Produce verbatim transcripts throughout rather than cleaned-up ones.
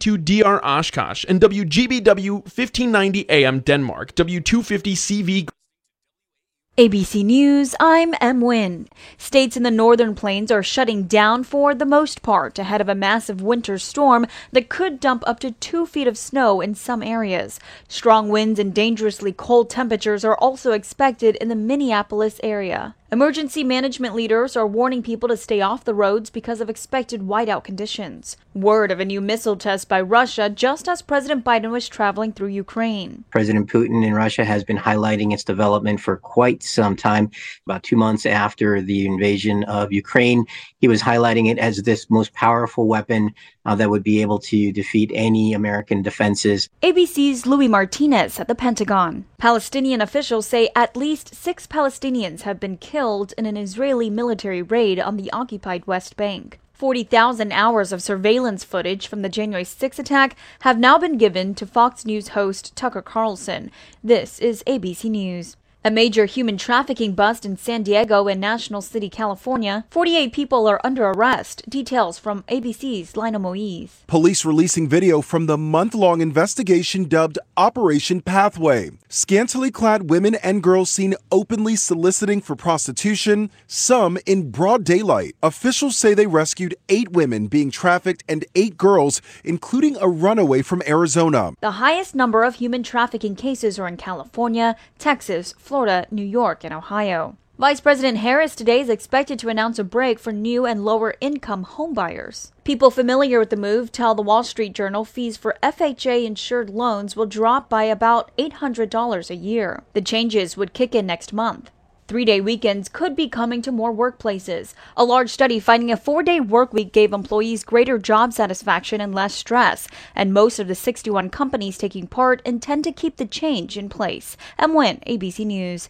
two D R Oshkosh, and W G B W fifteen ninety A M Denmark, W two fifty C V. A B C News, I'm Em Nguyen. States in the northern plains are shutting down for the most part ahead of a massive winter storm that could dump up to two feet of snow in some areas. Strong winds and dangerously cold temperatures are also expected in the Minneapolis area. Emergency management leaders are warning people to stay off the roads because of expected whiteout conditions. Word of a new missile test by Russia just as President Biden was traveling through Ukraine. President Putin in Russia has been highlighting its development for quite some time. About two months after the invasion of Ukraine, he was highlighting it as this most powerful weapon uh, that would be able to defeat any American defenses. A B C's Louis Martinez at the Pentagon. Palestinian officials say at least six Palestinians have been killed in an Israeli military raid on the occupied West Bank. forty thousand hours of surveillance footage from the January sixth attack have now been given to Fox News host Tucker Carlson. This is A B C News. A major human trafficking bust in San Diego and National City, California. forty-eight people are under arrest. Details from A B C's Lionel Moise. Police releasing video from the month-long investigation dubbed Operation Pathway. Scantily clad women and girls seen openly soliciting for prostitution, some in broad daylight. Officials say they rescued eight women being trafficked and eight girls, including a runaway from Arizona. The highest number of human trafficking cases are in California, Texas, Florida, New York, and Ohio. Vice President Harris today is expected to announce a break for new and lower-income homebuyers. People familiar with the move tell the Wall Street Journal fees for F H A-insured loans will drop by about eight hundred dollars a year. The changes would kick in next month. Three-day weekends could be coming to more workplaces. A large study finding a four-day work week gave employees greater job satisfaction and less stress, and most of the sixty-one companies taking part intend to keep the change in place. Em Nguyen, A B C News.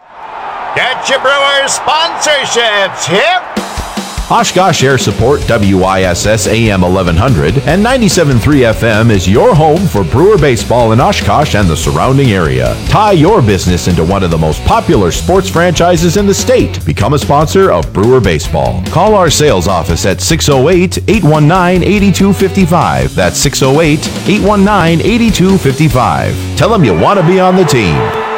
Get your Brewers sponsorships, hip! Oshkosh Air Support, W I S S A M eleven hundred and ninety-seven point three F M is your home for Brewer baseball in Oshkosh and the surrounding area. Tie your business into one of the most popular sports franchises in the state. Become a sponsor of Brewer baseball. Call our sales office at six oh eight, eight one nine, eight two five five. That's six oh eight, eight one nine, eight two five five. Tell them you want to be on the team.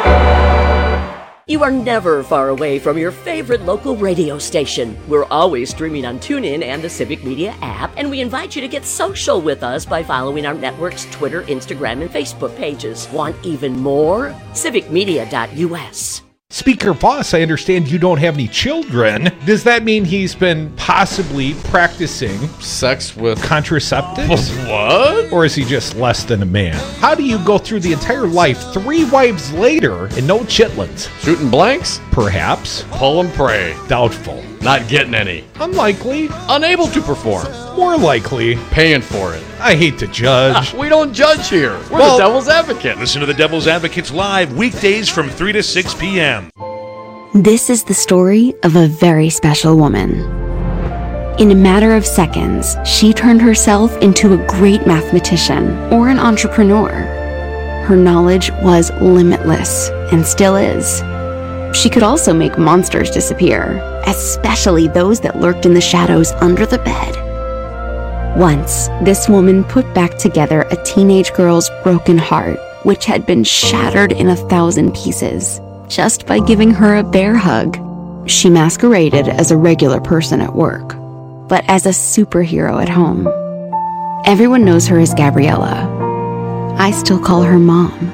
You are never far away from your favorite local radio station. We're always streaming on TuneIn and the Civic Media app, and we invite you to get social with us by following our network's Twitter, Instagram, and Facebook pages. Want even more? civic media dot U S. Speaker Voss, I understand you don't have any children. Does that mean he's been possibly practicing sex with contraceptives? What? Or is he just less than a man? How do you go through the entire life three wives later and no chitlins? Shooting blanks? Perhaps. Pull and pray. Doubtful. Not getting any. Unlikely. Unable to perform. More likely. Paying for it. I hate to judge. Ah, we don't judge here. We're well, the Devil's Advocate. Listen to the Devil's Advocates live weekdays from three to six p.m. This is the story of a very special woman. In a matter of seconds, she turned herself into a great mathematician or an entrepreneur. Her knowledge was limitless and still is. She could also make monsters disappear, especially those that lurked in the shadows under the bed. Once, this woman put back together a teenage girl's broken heart, which had been shattered in a thousand pieces, just by giving her a bear hug. She masqueraded as a regular person at work, but as a superhero at home. Everyone knows her as Gabriella. I still call her Mom.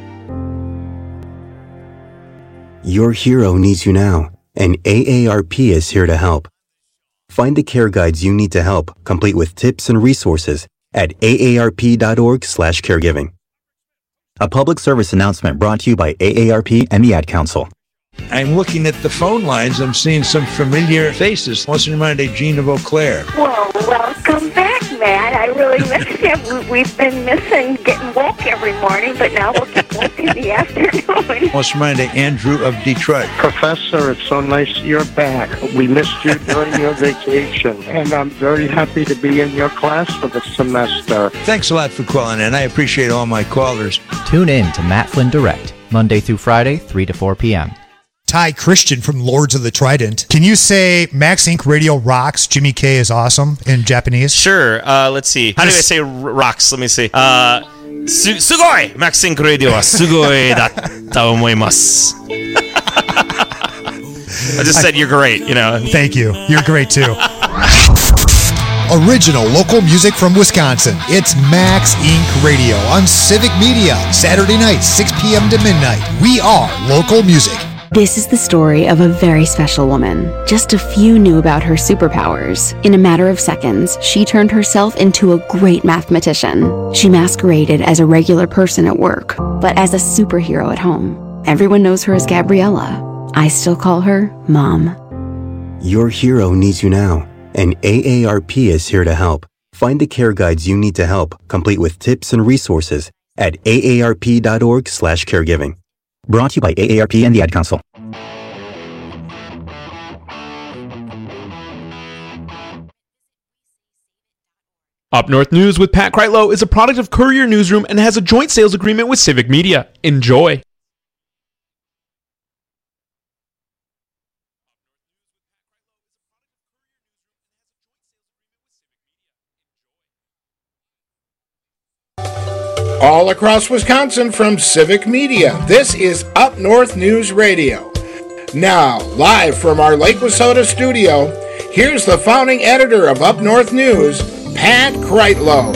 Your hero needs you now, and A A R P is here to help. Find the care guides you need to help, complete with tips and resources at A A R P dot org slash caregiving. A public service announcement brought to you by A A R P and the Ad Council. I'm looking at the phone lines. I'm seeing some familiar faces. What's in mind of Jean of Eau Claire? Well, welcome back, Matt. I really miss you. We've been missing getting woke every morning, but now we'll get woke in the afternoon. What's in mind of Andrew of Detroit? Professor, it's so nice you're back. We missed you during your vacation, and I'm very happy to be in your class for the semester. Thanks a lot for calling in. I appreciate all my callers. Tune in to Matt Flynn Direct, Monday through Friday, three to four p.m. Ty Christian from Lords of the Trident. Can you say Max Incorporated Radio rocks, Jimmy K is awesome in Japanese? Sure. Uh, let's see. How do I say r- rocks? Let me see. Uh, su- sugoi! Max Inc Radio wa sugoi datta omoimasu. I just said you're great, you know. Thank you. You're great too. Original local music from Wisconsin. It's Max Incorporated Radio on Civic Media. Saturday night, six p.m. to midnight. We are local music. This is the story of a very special woman. Just a few knew about her superpowers. In a matter of seconds, she turned herself into a great mathematician. She masqueraded as a regular person at work, but as a superhero at home. Everyone knows her as Gabriella. I still call her Mom. Your hero needs you now, and A A R P is here to help. Find the care guides you need to help, complete with tips and resources at A A R P dot org slash caregiving. Brought to you by A A R P and the Ad Council. Up North News with Pat Kreitlow is a product of Courier Newsroom and has a joint sales agreement with Civic Media. Enjoy. All across Wisconsin from Civic Media, this is Up North News Radio. Now, live from our Lake Wissota studio, here's the founding editor of Up North News, Pat Kreitlow.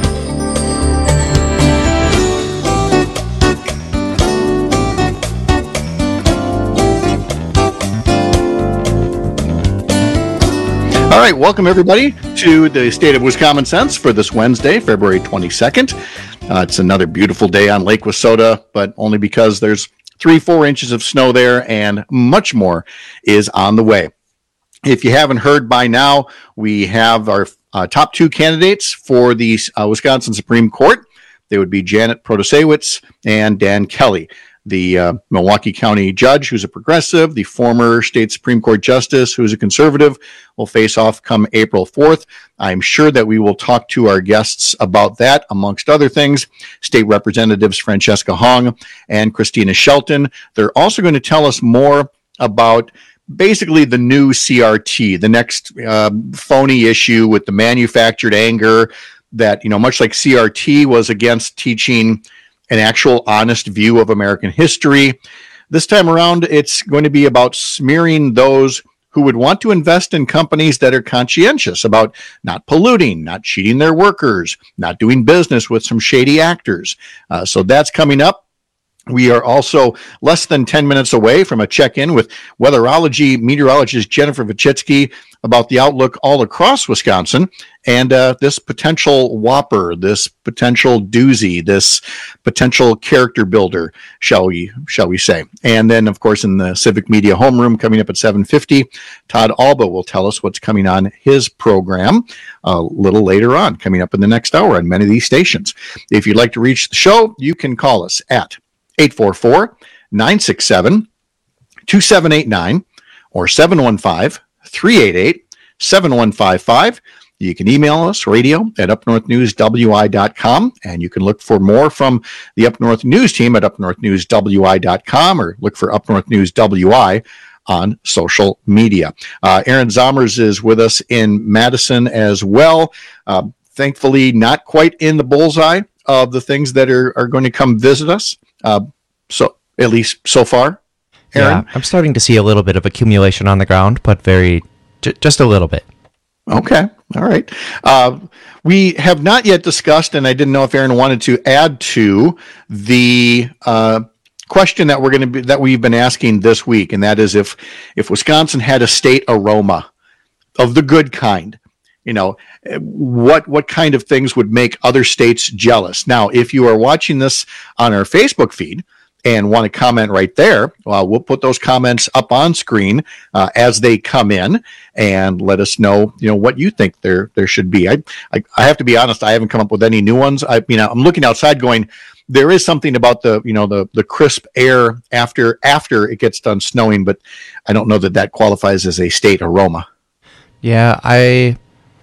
All right, welcome everybody to the State of Wisconsin Sense for this Wednesday, February twenty-second. Uh, it's another beautiful day on Lake Wissota, but only because there's three, four inches of snow there and much more is on the way. If you haven't heard by now, we have our uh, top two candidates for the uh, Wisconsin Supreme Court. They would be Janet Protasiewicz and Dan Kelly. The uh, Milwaukee County judge, who's a progressive, the former state Supreme Court justice, who's a conservative, will face off come April fourth. I'm sure that we will talk to our guests about that, amongst other things. State Representatives Francesca Hong and Christina Shelton. They're also going to tell us more about basically the new C R T, the next uh, phony issue with the manufactured anger that, you know, much like C R T was against teaching an actual honest view of American history. This time around, it's going to be about smearing those who would want to invest in companies that are conscientious about not polluting, not cheating their workers, not doing business with some shady actors. Uh, so that's coming up. We are also less than ten minutes away from a check-in with weatherology meteorologist Jennifer Vichitsky about the outlook all across Wisconsin and uh, this potential whopper, this potential doozy, this potential character builder, shall we shall we say. And then, of course, in the Civic Media homeroom coming up at seven fifty, Todd Alba will tell us what's coming on his program a little later on, coming up in the next hour on many of these stations. If you'd like to reach the show, you can call us at eight four four, nine six seven, two seven eight nine or seven one five, three eight eight, seven one five five. You can email us, radio at up north news w i dot com, and you can look for more from the Up North News team at up north news w i dot com or look for Up North News W I on social media. Uh, Aaron Zomers is with us in Madison as well. Uh, thankfully, not quite in the bullseye of the things that are, are going to come visit us. Uh, so at least so far, Aaron? Yeah, I'm starting to see a little bit of accumulation on the ground, but very, j- just a little bit. Okay. All right. Uh, we have not yet discussed, and I didn't know if Aaron wanted to add to the uh, question that we're going to be, that we've been asking this week, and that is if, if Wisconsin had a state aroma of the good kind, you know, what what kind of things would make other states jealous? Now, if you are watching this on our Facebook feed and want to comment right there, well, we'll put those comments up on screen uh, as they come in, and let us know, you know, what you think there there should be. I, I I have to be honest, I haven't come up with any new ones. I you know I'm looking outside, going, there is something about the you know the the crisp air after after it gets done snowing, but I don't know that that qualifies as a state aroma. Yeah, I.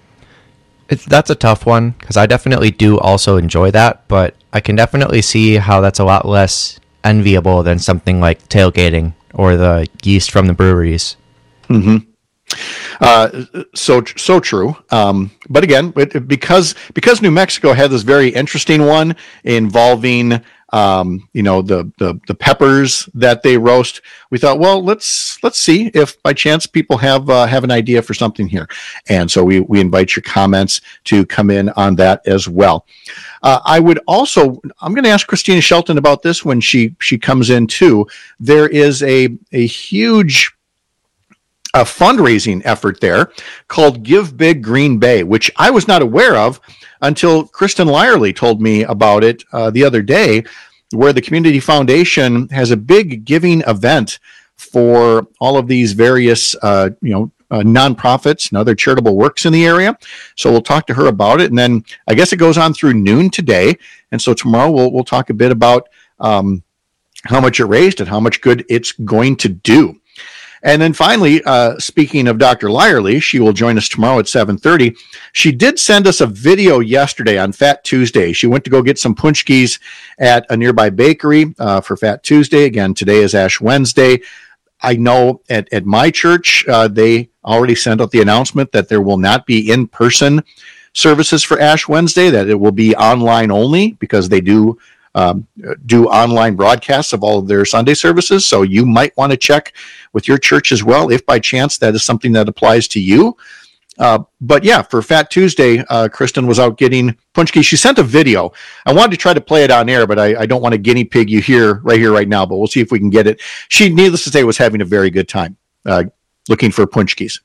It's, that's a tough one because I definitely do also enjoy that, but I can definitely see how that's a lot less enviable than something like tailgating or the yeast from the breweries. Mm-hmm. Uh, so so true. Um, but again, it, because because New Mexico had this very interesting one involving um, you know the, the the peppers that they roast, we thought, well, let's let's see if by chance people have uh, have an idea for something here, and so we we invite your comments to come in on that as well. Uh, I would also I'm going to ask Christina Shelton about this when she she comes in too. There is a a huge a fundraising effort there called Give Big Green Bay, which I was not aware of until Kristen Lyerly told me about it uh, the other day, where the Community Foundation has a big giving event for all of these various, uh, you know, uh, nonprofits and other charitable works in the area. So we'll talk to her about it. And then I guess it goes on through noon today. And so tomorrow we'll, we'll talk a bit about um, how much it raised and how much good it's going to do. And then finally, uh, speaking of Doctor Lyerly, she will join us tomorrow at seven thirty. She did send us a video yesterday on Fat Tuesday. She went to go get some punchkis at a nearby bakery uh, for Fat Tuesday. Again, today is Ash Wednesday. I know at, at my church, uh, they already sent out the announcement that there will not be in-person services for Ash Wednesday, that it will be online only because they do Um, do online broadcasts of all of their Sunday services. So you might want to check with your church as well, if by chance that is something that applies to you. Uh, but yeah, for Fat Tuesday, uh, Kristen was out getting punchki. She sent a video. I wanted to try to play it on air, but I, I don't want to guinea pig you here, right here, right now, but we'll see if we can get it. She, needless to say, was having a very good time uh, looking for punchkis.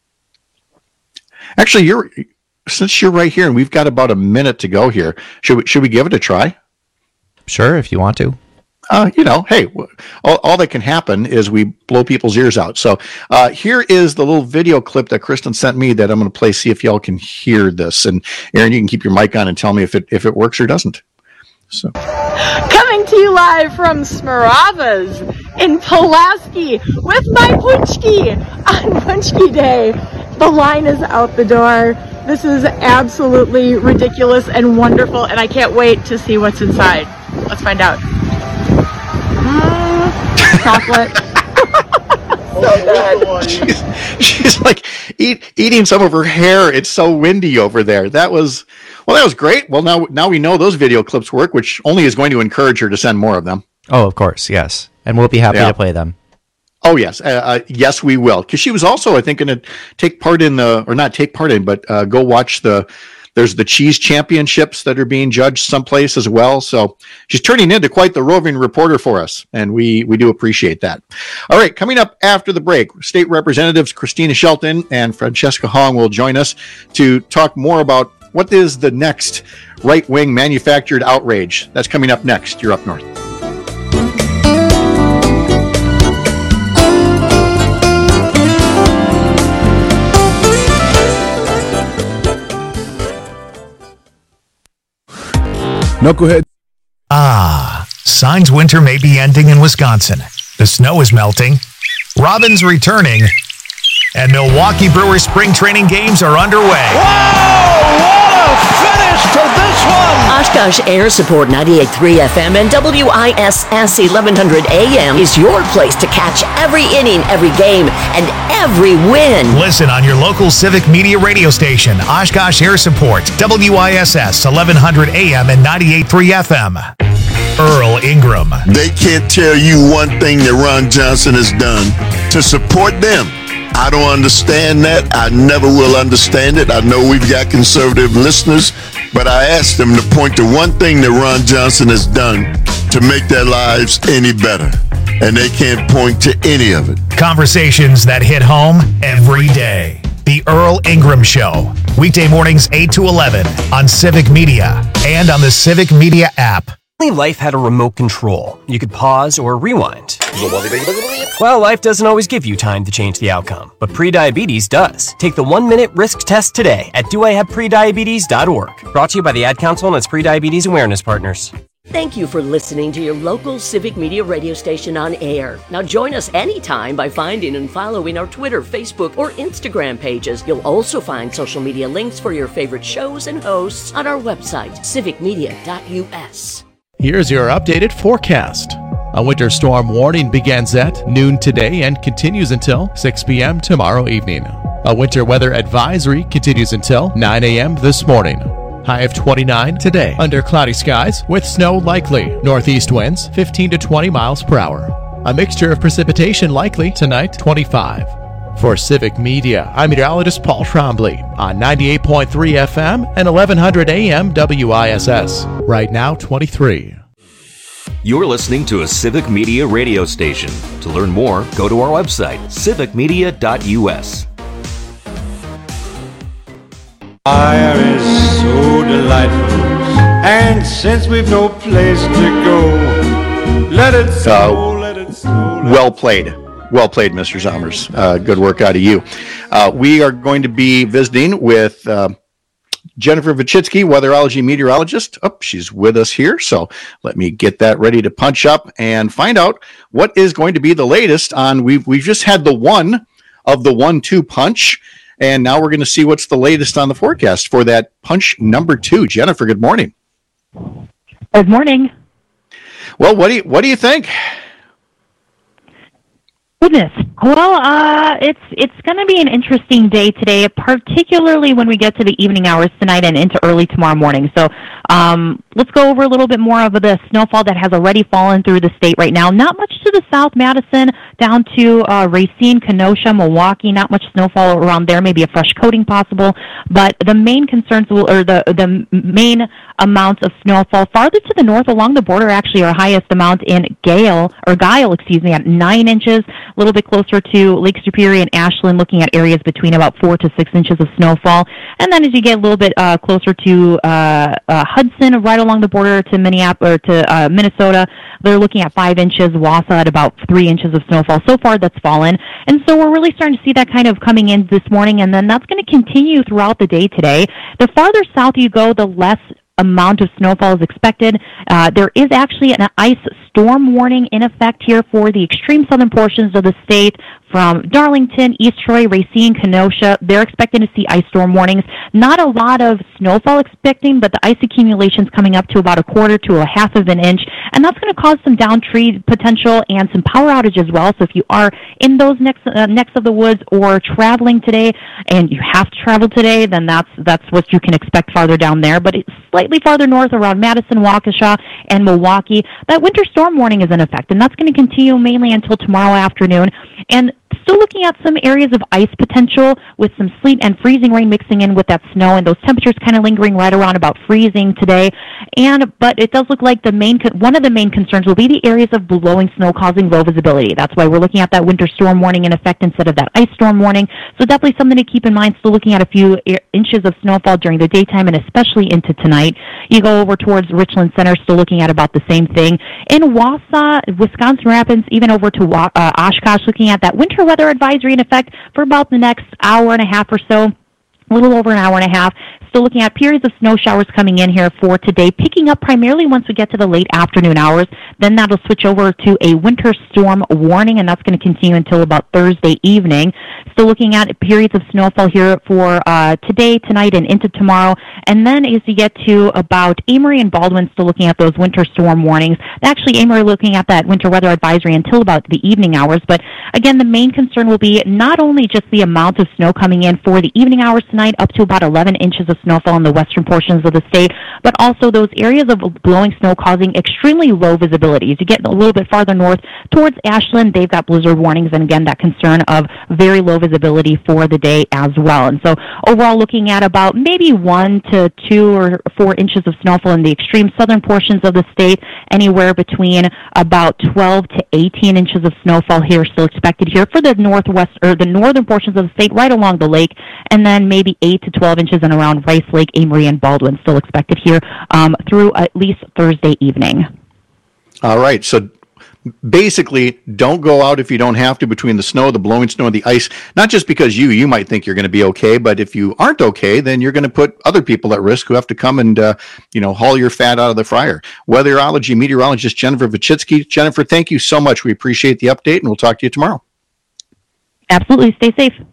Actually, you're since you're right here and we've got about a minute to go here, should we, should we give it a try? Sure, if you want to. Uh, you know, hey, all, all that can happen is we blow people's ears out. So uh, here is the little video clip that Kristen sent me that I'm going to play, see if y'all can hear this. And Aaron, you can keep your mic on and tell me if it if it works or doesn't. So, coming to you live from Smirava's in Pulaski with my punchki on Punchki Day. The line is out the door. This is absolutely ridiculous and wonderful, and I can't wait to see what's inside. Let's find out. Mm, chocolate. So she's, she's like eat, eating some of her hair. It's so windy over there. That was, well, that was great. Well, now now we know those video clips work, which only is going to encourage her to send more of them. Oh, of course, yes. And we'll be happy Yeah. to play them. Oh, yes. Uh, uh, yes, we will. Because she was also, I think, going to take part in the, or not take part in, but uh, go watch the, there's the cheese championships that are being judged someplace as well. So she's turning into quite the roving reporter for us, and we, we do appreciate that. All right, coming up after the break, State Representatives Christina Shelton and Francesca Hong will join us to talk more about what is the next right-wing manufactured outrage. That's coming up next. You're Up North. Knucklehead. Ah, signs winter may be ending in Wisconsin. The snow is melting, Robin's returning, and Milwaukee Brewers spring training games are underway. Whoa! What a finish to this one! Oshkosh Air Support ninety-eight point three F M and W I S S eleven hundred A M is your place to catch every inning, every game, and every win. Listen on your local Civic Media radio station, Oshkosh Air Support, W I S S eleven hundred A M and ninety-eight point three F M. Earl Ingram. They can't tell you one thing that Ron Johnson has done to support them. I don't understand that. I never will understand it. I know we've got conservative listeners, but I asked them to point to one thing that Ron Johnson has done to make their lives any better. And they can't point to any of it. Conversations that hit home every day. The Earl Ingram Show. Weekday mornings eight to eleven on Civic Media and on the Civic Media app. Life had a remote control. You could pause or rewind. Well, life doesn't always give you time to change the outcome, but prediabetes does. Take the one-minute risk test today at do I have prediabetes dot org. Brought to you by the Ad Council and its prediabetes awareness partners. Thank you for listening to your local Civic Media radio station on air. Now join us anytime by finding and following our Twitter, Facebook, or Instagram pages. You'll also find social media links for your favorite shows and hosts on our website, civic media dot U S. Here's your updated forecast. A winter storm warning begins at noon today and continues until six p.m. tomorrow evening. A winter weather advisory continues until nine a.m. this morning. High of twenty-nine today under cloudy skies with snow likely. Northeast winds fifteen to twenty miles per hour. A mixture of precipitation likely tonight, twenty-five. For Civic Media, I'm meteorologist Paul Trombley on ninety-eight point three F M and eleven hundred A M W I S S. Right now, twenty-three. You're listening to a Civic Media radio station. To learn more, go to our website, civic media dot u s. Fire is so delightful, and since we've no place to go, let it snow, Uh, let it snow. Well played. Well played, Mister Zommers. Uh, good work out of you. Uh, we are going to be visiting with uh, Jennifer Vichitsky, weatherology meteorologist. Oh, she's with us here, so let me get that ready to punch up and find out what is going to be the latest on. We've, we've just had the one of the one two punch. And now we're going to see what's the latest on the forecast for that punch number two. Jennifer, good morning. Good morning. Well, what do you what do you think? Goodness. Well, uh, it's it's going to be an interesting day today, particularly when we get to the evening hours tonight and into early tomorrow morning. So um, let's go over a little bit more of the snowfall that has already fallen through the state right now. Not much to the south, Madison, down to uh, Racine, Kenosha, Milwaukee. Not much snowfall around there. Maybe a fresh coating possible. But the main concerns, will, or the the main amounts of snowfall farther to the north along the border, actually our highest amount in Gale, or Guile, excuse me, at nine inches. A little bit closer to Lake Superior and Ashland, looking at areas between about four to six inches of snowfall. And then as you get a little bit uh, closer to uh, uh, Hudson, right along the border to Minneapolis or to uh, Minnesota, they're looking at five inches. Wausau at about three inches of snowfall. So far, that's fallen, and so we're really starting to see that kind of coming in this morning, and then that's going to continue throughout the day today. The farther south you go, the less amount of snowfall is expected. Uh, there is actually an ice storm warning in effect here for the extreme southern portions of the state, from Darlington, East Troy, Racine, Kenosha. They're expecting to see ice storm warnings. Not a lot of snowfall expecting, but the ice accumulation's coming up to about a quarter to a half of an inch, and that's going to cause some down tree potential and some power outage as well. So if you are in those necks, uh, necks of the woods or traveling today, and you have to travel today, then that's that's what you can expect farther down there. But it's slightly farther north around Madison, Waukesha, and Milwaukee, that winter storm warning is in effect, and that's going to continue mainly until tomorrow afternoon. And still looking at some areas of ice potential with some sleet and freezing rain mixing in with that snow, and those temperatures kind of lingering right around about freezing today. And but it does look like the main one of the main concerns will be the areas of blowing snow causing low visibility. That's why we're looking at that winter storm warning in effect instead of that ice storm warning. So definitely something to keep in mind. Still looking at a few inches of snowfall during the daytime and especially into tonight. You go over towards Richland Center, still looking at about the same thing. In Wausau, Wisconsin Rapids, even over to uh, Oshkosh, looking at that winter weather advisory in effect for about the next hour and a half or so, a little over an hour and a half. Still looking at periods of snow showers coming in here for today, picking up primarily once we get to the late afternoon hours. Then that'll switch over to a winter storm warning, and that's going to continue until about Thursday evening. Still looking at periods of snowfall here for uh, today, tonight, and into tomorrow. And then as you get to about Amory and Baldwin, still looking at those winter storm warnings. Actually, Amory looking at that winter weather advisory until about the evening hours. But again, the main concern will be not only just the amount of snow coming in for the evening hours tonight, up to about eleven inches of snowfall in the western portions of the state, but also those areas of blowing snow causing extremely low visibility. As you get a little bit farther north towards Ashland, they've got blizzard warnings, and again, that concern of very low visibility for the day as well. And so overall, looking at about maybe one to two or four inches of snowfall in the extreme southern portions of the state, anywhere between about twelve to eighteen inches of snowfall here still expected here for the northwest or the northern portions of the state right along the lake, and then maybe eight to twelve inches and around Rice Lake, Amory, and Baldwin still expected here um, through at least Thursday evening. All right. So basically, don't go out if you don't have to between the snow, the blowing snow, and the ice. Not just because you you might think you're going to be okay, but if you aren't okay, then you're going to put other people at risk who have to come and uh, you know haul your fat out of the fryer. Weatherology meteorologist Jennifer Vichitsky. Jennifer, thank you so much. We appreciate the update, and we'll talk to you tomorrow. Absolutely. Stay safe.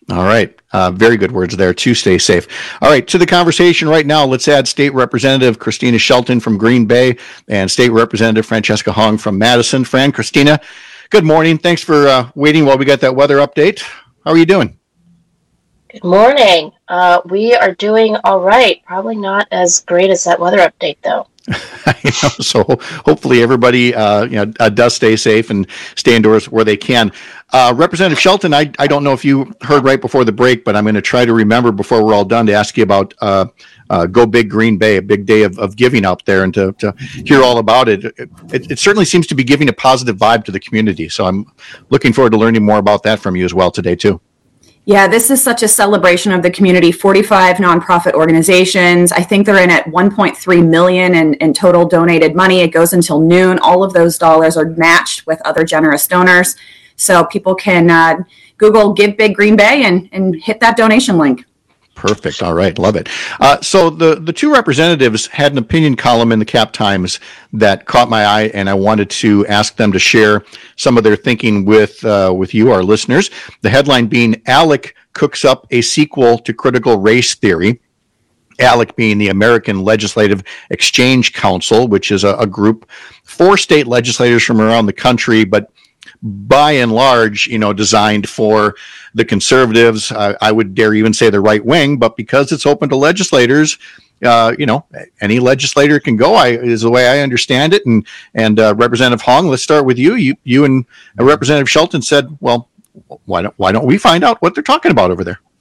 All right. Uh, very good words there too. Stay safe. All right. To the conversation right now, let's add State Representative Christina Shelton from Green Bay and State Representative Francesca Hong from Madison. Fran, Christina, good morning. Thanks for uh, waiting while we got that weather update. How are you doing? Good morning. Uh, we are doing all right. Probably not as great as that weather update, though. you know, so hopefully everybody uh, you know uh, does stay safe and stay indoors where they can. Uh, Representative Shelton, I, I don't know if you heard right before the break, but I'm going to try to remember before we're all done to ask you about uh, uh, Go Big Green Bay, a big day of, of giving out there, and to, to hear all about it. It, it. It certainly seems to be giving a positive vibe to the community. So I'm looking forward to learning more about that from you as well today, too. Yeah, this is such a celebration of the community. forty-five nonprofit organizations. I think they're in at one point three million in, in total donated money. It goes until noon. All of those dollars are matched with other generous donors. So people can uh, Google Give Big Green Bay and, and hit that donation link. Perfect. All right. Love it. Uh, so the, the two representatives had an opinion column in the Cap Times that caught my eye, and I wanted to ask them to share some of their thinking with uh, with you, our listeners. The headline being, ALEC cooks up a sequel to critical race theory. ALEC being the American Legislative Exchange Council, which is a, a group for state legislators from around the country, but by and large, you know, designed for the conservatives. Uh, I would dare even say the right wing, but because it's open to legislators, uh, you know, any legislator can go. I is the way I understand it. And and uh, Representative Hong, let's start with you. You you and uh, Representative Shelton said, well, why don't why don't we find out what they're talking about over there?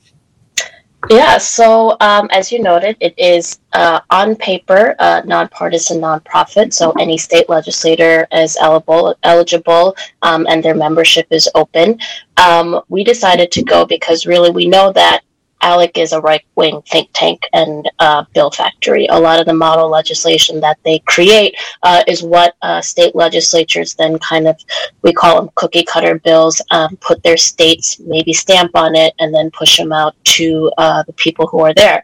Yeah, so um, as you noted, it is uh, on paper a nonpartisan nonprofit, so any state legislator is eligible, eligible um, and their membership is open. Um, we decided to go because really we know that ALEC is a right-wing think tank and uh, bill factory. A lot of the model legislation that they create uh, is what uh, state legislatures then kind of, we call them cookie-cutter bills, um, put their states, maybe stamp on it, and then push them out to uh, the people who are there.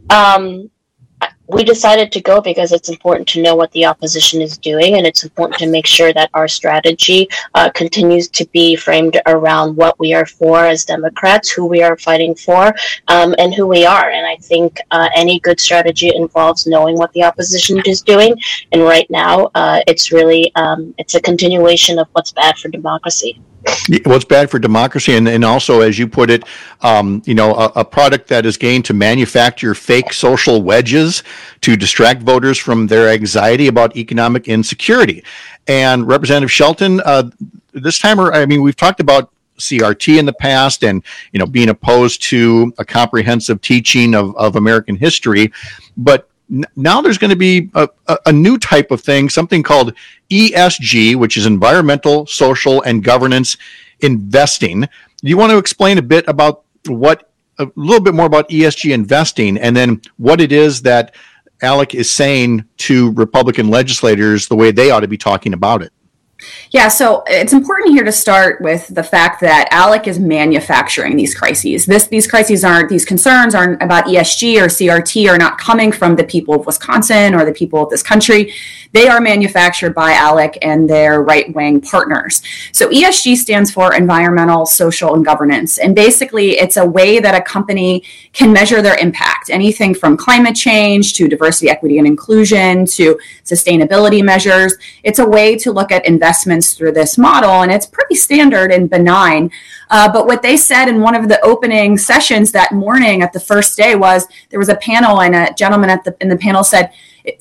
Um, we decided to go because it's important to know what the opposition is doing, and it's important to make sure that our strategy uh, continues to be framed around what we are for as Democrats, who we are fighting for, um, and who we are. And I think uh, any good strategy involves knowing what the opposition is doing. And right now, uh, it's really um, it's a continuation of what's bad for democracy. What's bad for democracy, and, and also, as you put it, um, you know, a, a product that is gained to manufacture fake social wedges to distract voters from their anxiety about economic insecurity. And Representative Shelton, uh, this time, I mean, we've talked about C R T in the past, and you know, being opposed to a comprehensive teaching of, of American history, but now there's going to be a, a new type of thing, something called E S G, which is environmental, social, and governance investing. Do you want to explain a bit about what, a little bit more about E S G investing, and then what it is that ALEC is saying to Republican legislators, the way they ought to be talking about it? Yeah, so it's important here to start with the fact that ALEC is manufacturing these crises. This, these crises aren't, these concerns aren't about E S G or C R T, are not coming from the people of Wisconsin or the people of this country. They are manufactured by ALEC and their right-wing partners. So E S G stands for environmental, social, and governance. And basically, it's a way that a company can measure their impact, anything from climate change to diversity, equity, and inclusion to sustainability measures. It's a way to look at investments through this model, and it's pretty standard and benign. Uh, but what they said in one of the opening sessions that morning at the first day was there was a panel, and a gentleman at the in the panel said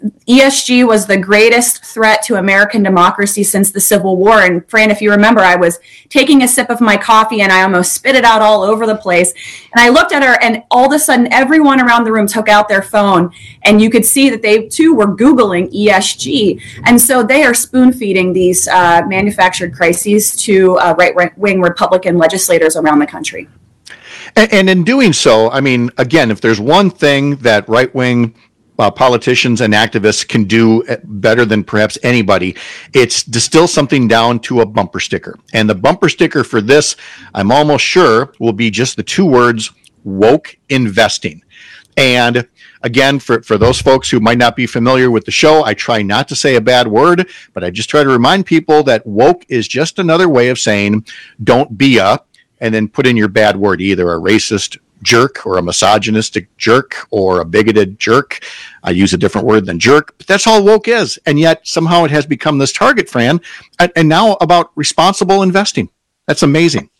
E S G was the greatest threat to American democracy since the Civil War. And Fran, if you remember, I was taking a sip of my coffee and I almost spit it out all over the place. And I looked at her, and all of a sudden everyone around the room took out their phone, and you could see that they too were Googling E S G. And so they are spoon feeding these uh, manufactured crises to uh, right-wing Republican legislators around the country. And, and in doing so, I mean, again, if there's one thing that right-wing Uh, politicians and activists can do better than perhaps anybody, it's distill something down to a bumper sticker. And the bumper sticker for this, I'm almost sure, will be just the two words, woke investing. And again, for, for those folks who might not be familiar with the show, I try not to say a bad word, but I just try to remind people that woke is just another way of saying don't be a, and then put in your bad word, either a racist jerk or a misogynistic jerk or a bigoted jerk. I use a different word than jerk, but that's all woke is. And yet somehow it has become this target, Fran, and, and now about responsible investing. That's amazing.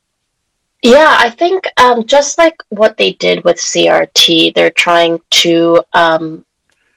Yeah, I think um, just like what they did with C R T, they're trying to um,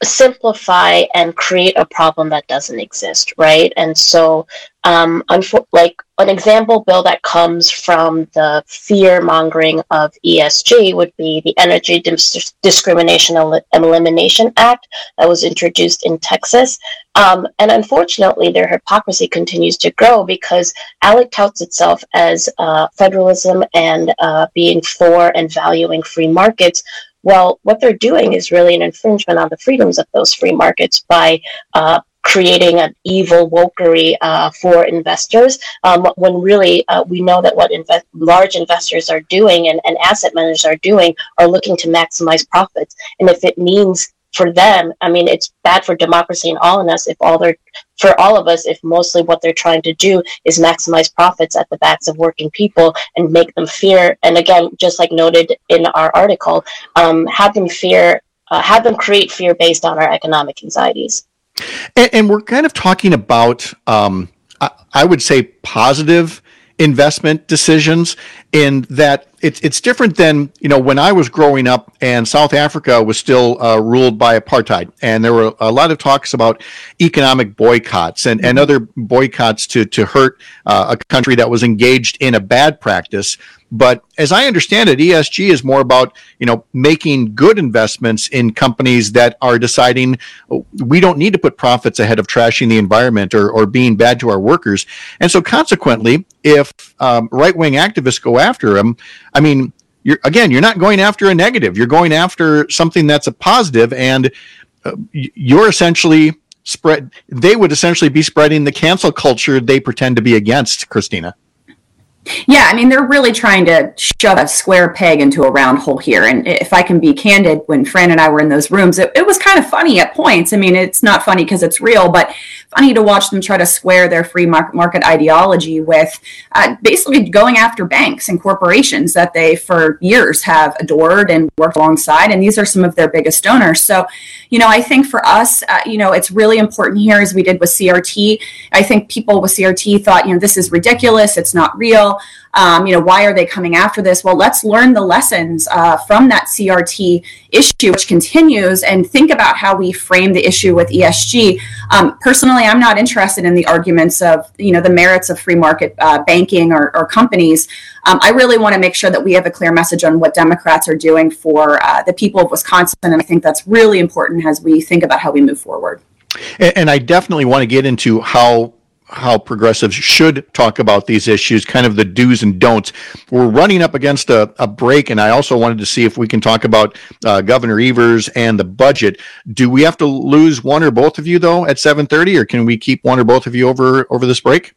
simplify and create a problem that doesn't exist, right? And so, um, unfo- like an example bill that comes from the fear mongering of E S G would be the Energy Dis- Discrimination El- Elimination Act that was introduced in Texas. Um, and unfortunately, their hypocrisy continues to grow because ALEC touts itself as uh, federalism and uh, being for and valuing free markets. Well, what they're doing is really an infringement on the freedoms of those free markets by uh, creating an evil wokery uh, for investors, um, when really uh, we know that what invest- large investors are doing and, and asset managers are doing are looking to maximize profits. And if it means for them, I mean, it's bad for democracy and all of us if all they're, for all of us, if mostly what they're trying to do is maximize profits at the backs of working people and make them fear. And again, just like noted in our article, um, have them fear, uh, have them create fear based on our economic anxieties. And, and we're kind of talking about, um, I, I would say, positive investment decisions, in that it's it's different than, you know, when I was growing up and South Africa was still uh, ruled by apartheid, and there were a lot of talks about economic boycotts and, and other boycotts to to hurt uh, a country that was engaged in a bad practice. But as I understand it, E S G is more about, you know, making good investments in companies that are deciding, oh, we don't need to put profits ahead of trashing the environment or, or being bad to our workers. And so consequently, if um, right-wing activists go after them, I mean, you're, again, you're not going after a negative. You're going after something that's a positive, and uh, you're essentially spread. They would essentially be spreading the cancel culture they pretend to be against, Christina. Yeah, I mean, they're really trying to shove a square peg into a round hole here. And if I can be candid, when Fran and I were in those rooms, it, it was kind of funny at points. I mean, it's not funny because it's real, but funny to watch them try to square their free market ideology with uh, basically going after banks and corporations that they for years have adored and worked alongside. And these are some of their biggest donors. So, you know, I think for us, uh, you know, it's really important here, as we did with C R T. I think people with C R T thought, you know, this is ridiculous. It's not real. Um, you know, why are they coming after this? Well, let's learn the lessons uh, from that C R T issue, which continues, and think about how we frame the issue with E S G. Um, personally, I'm not interested in the arguments of, you know, the merits of free market uh, banking or, or companies. Um, I really want to make sure that we have a clear message on what Democrats are doing for uh, the people of Wisconsin, and I think that's really important as we think about how we move forward. And, and I definitely want to get into how how progressives should talk about these issues, kind of the do's and don'ts. We're running up against a, a break, and I also wanted to see if we can talk about uh, Governor Evers and the budget. Do we have to lose one or both of you, though, at seven thirty, or can we keep one or both of you over over this break?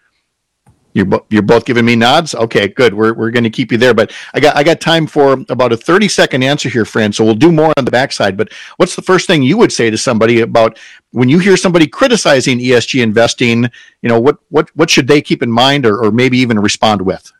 You're, bo- you're both giving me nods? Okay, good. We're we're going to keep you there. But I got I got time for about a thirty-second answer here, Fran, so we'll do more on the backside. But what's the first thing you would say to somebody about when you hear somebody criticizing E S G investing? You know, what what, what should they keep in mind, or, or maybe even respond with?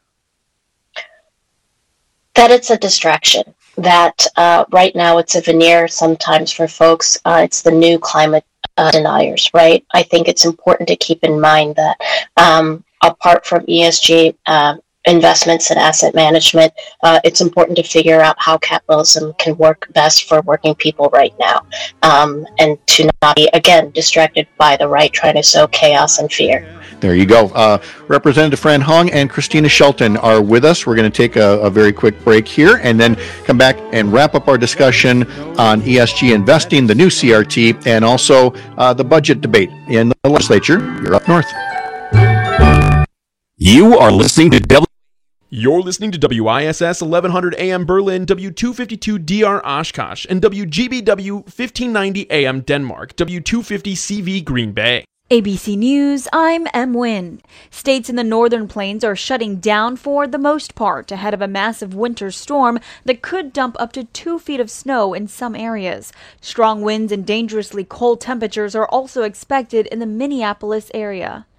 That it's a distraction. That uh, right now it's a veneer sometimes for folks. Uh, it's the new climate uh, deniers, right? I think it's important to keep in mind that um, apart from E S G uh, investments and asset management, uh, it's important to figure out how capitalism can work best for working people right now, um, and to not be, again, distracted by the right trying to sow chaos and fear. There you go. Uh, Representative Fran Hong and Christina Shelton are with us. We're going to take a, a very quick break here and then come back and wrap up our discussion on E S G investing, the new C R T, and also uh, the budget debate in the legislature. You're up north. You are listening to W. You're listening to W I S S eleven hundred A M Berlin, W two fifty-two D R Oshkosh, and W G B W fifteen ninety A M Denmark, W two fifty C V Green Bay. A B C News, I'm Em Nguyen. States in the northern plains are shutting down for the most part ahead of a massive winter storm that could dump up to two feet of snow in some areas. Strong winds and dangerously cold temperatures are also expected in the Minneapolis area.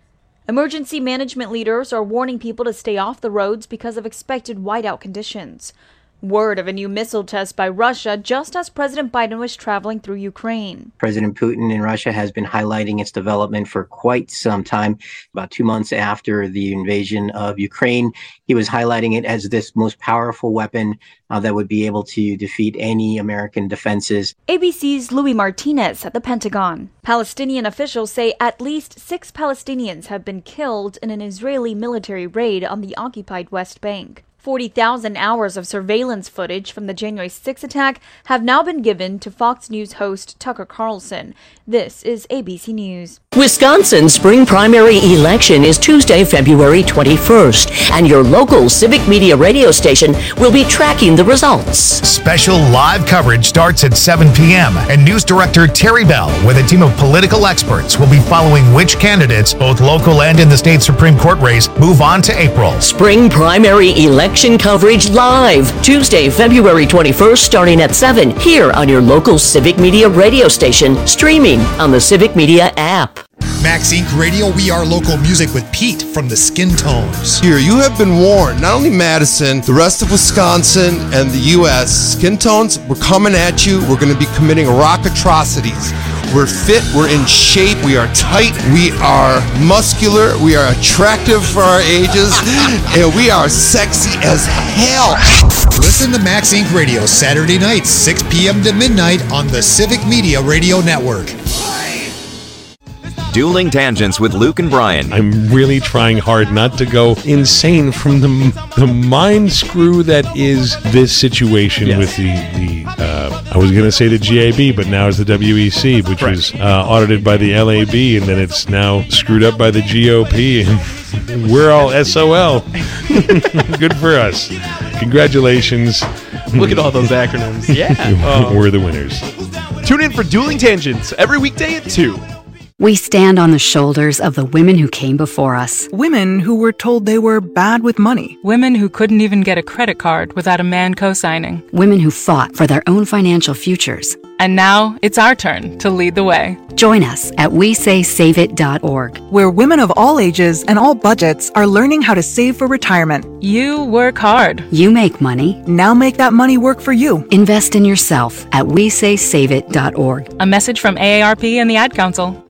Emergency management leaders are warning people to stay off the roads because of expected whiteout conditions. Word of a new missile test by Russia just as President Biden was traveling through Ukraine. President Putin in Russia has been highlighting its development for quite some time. About two months after the invasion of Ukraine, he was highlighting it as this most powerful weapon uh, that would be able to defeat any American defenses. A B C's Louis Martinez at the Pentagon. Palestinian officials say at least six Palestinians have been killed in an Israeli military raid on the occupied West Bank. forty thousand hours of surveillance footage from the January sixth attack have now been given to Fox News host Tucker Carlson. This is A B C News. Wisconsin's spring primary election is Tuesday, February twenty-first, and your local civic media radio station will be tracking the results. Special live coverage starts at seven p.m. and News Director Terry Bell with a team of political experts will be following which candidates, both local and in the state Supreme Court race, move on to April. Spring primary election coverage live Tuesday, February twenty-first, starting at seven here on your local civic media radio station, streaming on the Civic Media app. Max Incorporated. Radio, we are local music with Pete from the Skin Tones. Here, you have been warned. Not only Madison, the rest of Wisconsin and the U S Skin Tones, we're coming at you. We're going to be committing rock atrocities. We're fit, we're in shape, we are tight, we are muscular, we are attractive for our ages, and we are sexy as hell. Listen to Max Incorporated. Radio Saturday nights, six p.m. to midnight on the Civic Media Radio Network. Dueling Tangents with Luke and Brian. I'm really trying hard not to go insane from the the mind screw that is this situation yes. with the, the uh, I was going to say the G A B, but now it's the W E C, which right. was uh, audited by the L A B, and then it's now screwed up by the G O P, and we're all S O L. Good for us. Congratulations. Look at all those acronyms. Yeah. Oh. We're the winners. Tune in for Dueling Tangents every weekday at two. We stand on the shoulders of the women who came before us. Women who were told they were bad with money. Women who couldn't even get a credit card without a man co-signing. Women who fought for their own financial futures. And now it's our turn to lead the way. Join us at we say save it dot org, where women of all ages and all budgets are learning how to save for retirement. You work hard. You make money. Now make that money work for you. Invest in yourself at we say save it dot org. A message from A A R P and the Ad Council.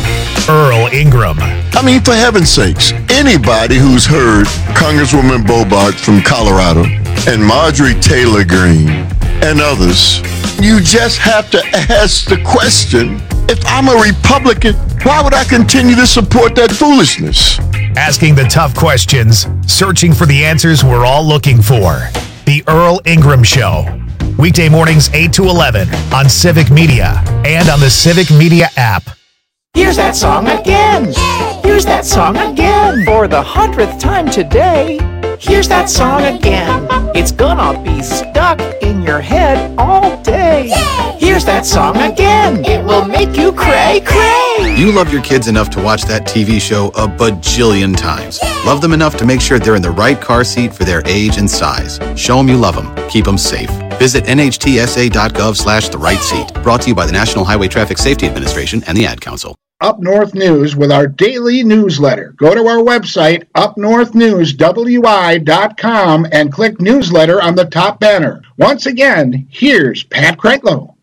Earl Ingram. I mean, for heaven's sakes, anybody who's heard Congresswoman Bobart from Colorado and Marjorie Taylor Greene and others, you just have to ask the question, if I'm a Republican, why would I continue to support that foolishness? Asking the tough questions, searching for the answers we're all looking for. The Earl Ingram Show. Weekday mornings eight to eleven on Civic Media and on the Civic Media app. Here's that song again. Here's that song again. For the hundredth time today. Here's that song again. It's gonna be stuck in your head all day. Here's that song again. It will make you cray cray. You love your kids enough to watch that T V show a bajillion times. Love them enough to make sure they're in the right car seat for their age and size. Show them you love them. Keep them safe. Visit N H T S A dot gov slash the right seat. Brought to you by the National Highway Traffic Safety Administration and the Ad Council. Up North News with our daily newsletter. Go to our website, up north news w i dot com, and click newsletter on the top banner. Once again, here's Pat Kreitlow.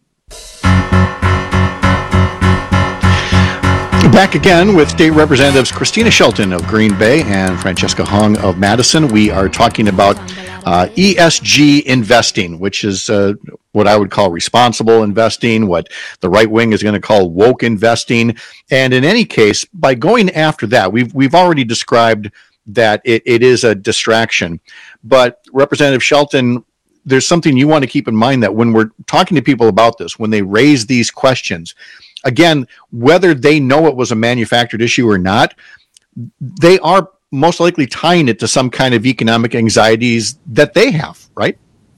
Back again with State Representatives Christina Shelton of Green Bay and Francesca Hung of Madison. We are talking about uh, E S G investing, which is uh, what I would call responsible investing, what the right wing is going to call woke investing. And in any case, by going after that, we've we've already described that it, it is a distraction. But Representative Shelton, there's something you want to keep in mind, that when we're talking to people about this, when they raise these questions, again, whether they know it was a manufactured issue or not, they are most likely tying it to some kind of economic anxieties that they have, right?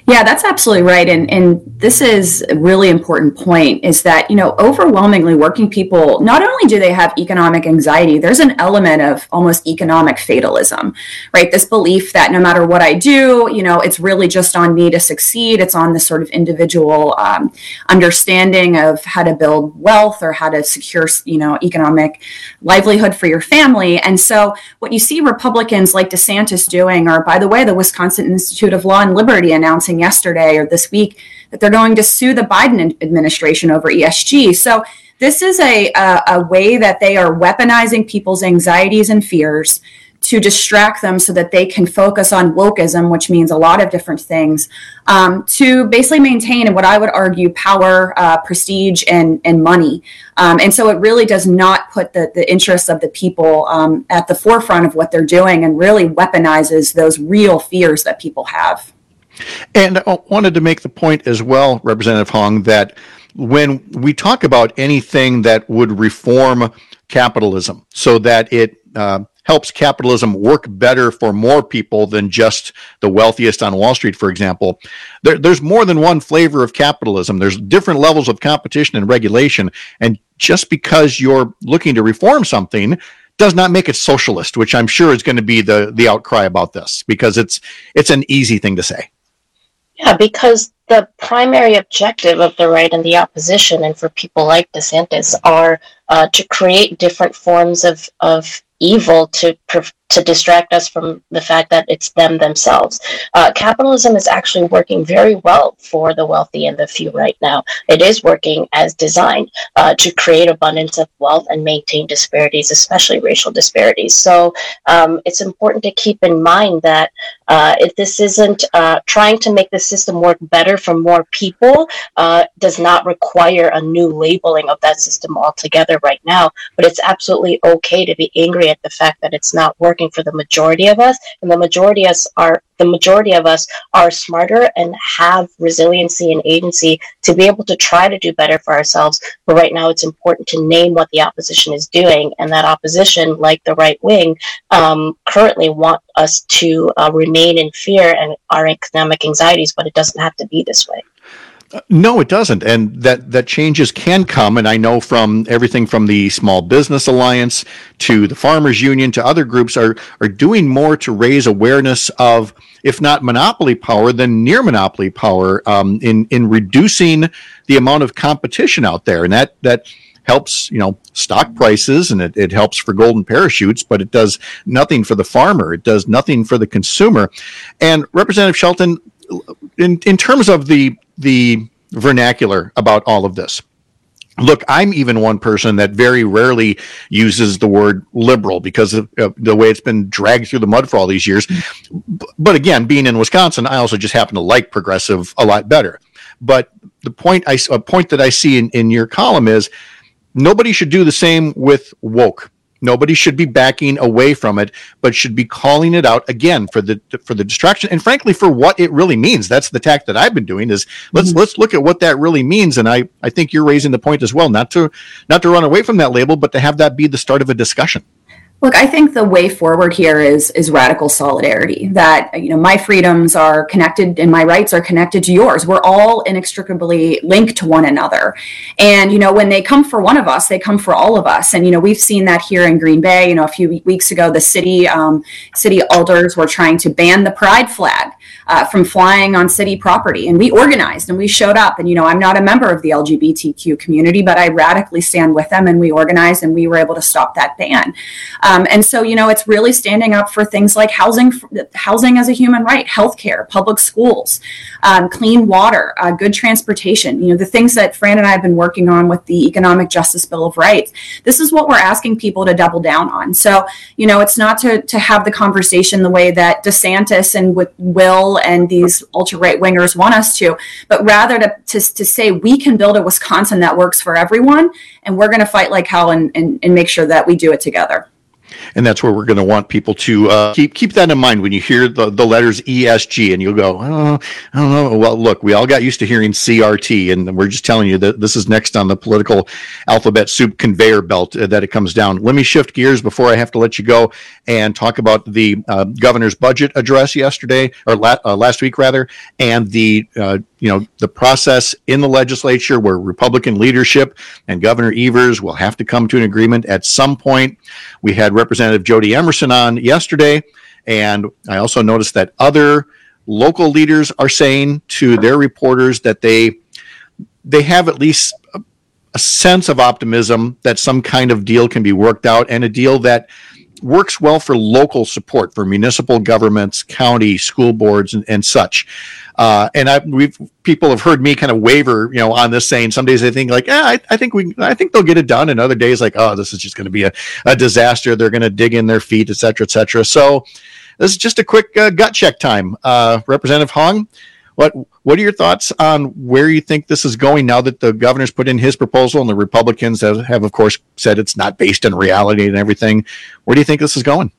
Yeah, that's absolutely right. And and this is a really important point, is that, you know, overwhelmingly working people, not only do they have economic anxiety, there's an element of almost economic fatalism, right? This belief that no matter what I do, you know, it's really just on me to succeed. It's on this sort of individual um, understanding of how to build wealth or how to secure, you know, economic livelihood for your family. And so what you see Republicans like DeSantis doing, or by the way, the Wisconsin Institute of Law and Liberty announcing yesterday or this week that they're going to sue the Biden administration over E S G. So this is a, a, a way that they are weaponizing people's anxieties and fears to distract them so that they can focus on wokeism, which means a lot of different things, um, to basically maintain what I would argue power, uh, prestige, and, and money. Um, and so it really does not put the, the interests of the people um, at the forefront of what they're doing, and really weaponizes those real fears that people have. And I wanted to make the point as well, Representative Hong, that when we talk about anything that would reform capitalism so that it uh, helps capitalism work better for more people than just the wealthiest on Wall Street, for example, there, there's more than one flavor of capitalism. There's different levels of competition and regulation. And just because you're looking to reform something does not make it socialist, which I'm sure is going to be the, the outcry about this, because it's it's an easy thing to say. Yeah, because the primary objective of the right and the opposition, and for people like DeSantis, are uh, to create different forms of, of evil to to distract us from the fact that it's them themselves. Uh, capitalism is actually working very well for the wealthy and the few right now. It is working as designed uh, to create abundance of wealth and maintain disparities, especially racial disparities. So um, it's important to keep in mind that uh, if this isn't uh, trying to make the system work better for more people, uh, does not require a new labeling of that system altogether right now. But it's absolutely okay to be angry at the fact that it's not working for the majority of us, and the majority of us are the majority of us are smarter and have resiliency and agency to be able to try to do better for ourselves. But right now, it's important to name what the opposition is doing, and that opposition, like the right wing, um, currently want us to uh, remain in fear and our economic anxieties. But it doesn't have to be this way. No, it doesn't. And that, that changes can come. And I know from everything from the Small Business Alliance to the Farmers Union to other groups are, are doing more to raise awareness of, if not monopoly power, then near monopoly power um, in, in reducing the amount of competition out there. And that, that helps, you know, stock prices, and it, it helps for golden parachutes, but it does nothing for the farmer. It does nothing for the consumer. And Representative Shelton, in, in terms of the the vernacular about all of this. Look, I'm even one person that very rarely uses the word liberal because of uh, the way it's been dragged through the mud for all these years. But again, being in Wisconsin, I also just happen to like progressive a lot better. But the point I, a point that I see in, in your column is nobody should do the same with woke. Nobody should be backing away from it, but should be calling it out again for the for the distraction, and frankly for what it really means. That's the tack that I've been doing. Is let's mm-hmm. let's look at what that really means. And I I think you're raising the point as well, not to not to run away from that label, but to have that be the start of a discussion. Look, I think the way forward here is is radical solidarity, that, you know, my freedoms are connected and my rights are connected to yours. We're all inextricably linked to one another. And, you know, when they come for one of us, they come for all of us. And, you know, we've seen that here in Green Bay. You know, a few weeks ago, the city um, city alders were trying to ban the pride flag uh, from flying on city property. And we organized and we showed up. And, you know, I'm not a member of the L G B T Q community, but I radically stand with them, and we organized and we were able to stop that ban. Um, and so, you know, it's really standing up for things like housing, housing as a human right, healthcare, public schools, um, clean water, uh, good transportation, you know, the things that Fran and I have been working on with the Economic Justice Bill of Rights. This is what we're asking people to double down on. So, you know, it's not to, to have the conversation the way that DeSantis and with Will and these ultra-right wingers want us to, but rather to, to, to say we can build a Wisconsin that works for everyone, and we're going to fight like hell and, and, and make sure that we do it together. And that's where we're going to want people to uh, keep keep that in mind when you hear the, the letters E S G and you'll go, oh, I don't know. Well, look, we all got used to hearing C R T, and we're just telling you that this is next on the political alphabet soup conveyor belt uh, that it comes down. Let me shift gears before I have to let you go and talk about the uh, governor's budget address yesterday, or la- uh, last week rather, and the uh, you know the process in the legislature where Republican leadership and Governor Evers will have to come to an agreement at some point. We had Representative Jody Emerson on yesterday, and I also noticed that other local leaders are saying to their reporters that they they have at least a, a sense of optimism that some kind of deal can be worked out, and a deal that works well for local support for municipal governments, county, school boards, and, and such. Uh, and I, we've people have heard me kind of waver, you know, on this, saying some days they think like, yeah, I, I think we, I think they'll get it done, and other days like, oh, this is just going to be a, a disaster. They're going to dig in their feet, et cetera, et cetera. So this is just a quick uh, gut check time. Uh, Representative Hong, what what are your thoughts on where you think this is going now that the governor's put in his proposal and the Republicans have, have of course, said it's not based in reality and everything? Where do you think this is going?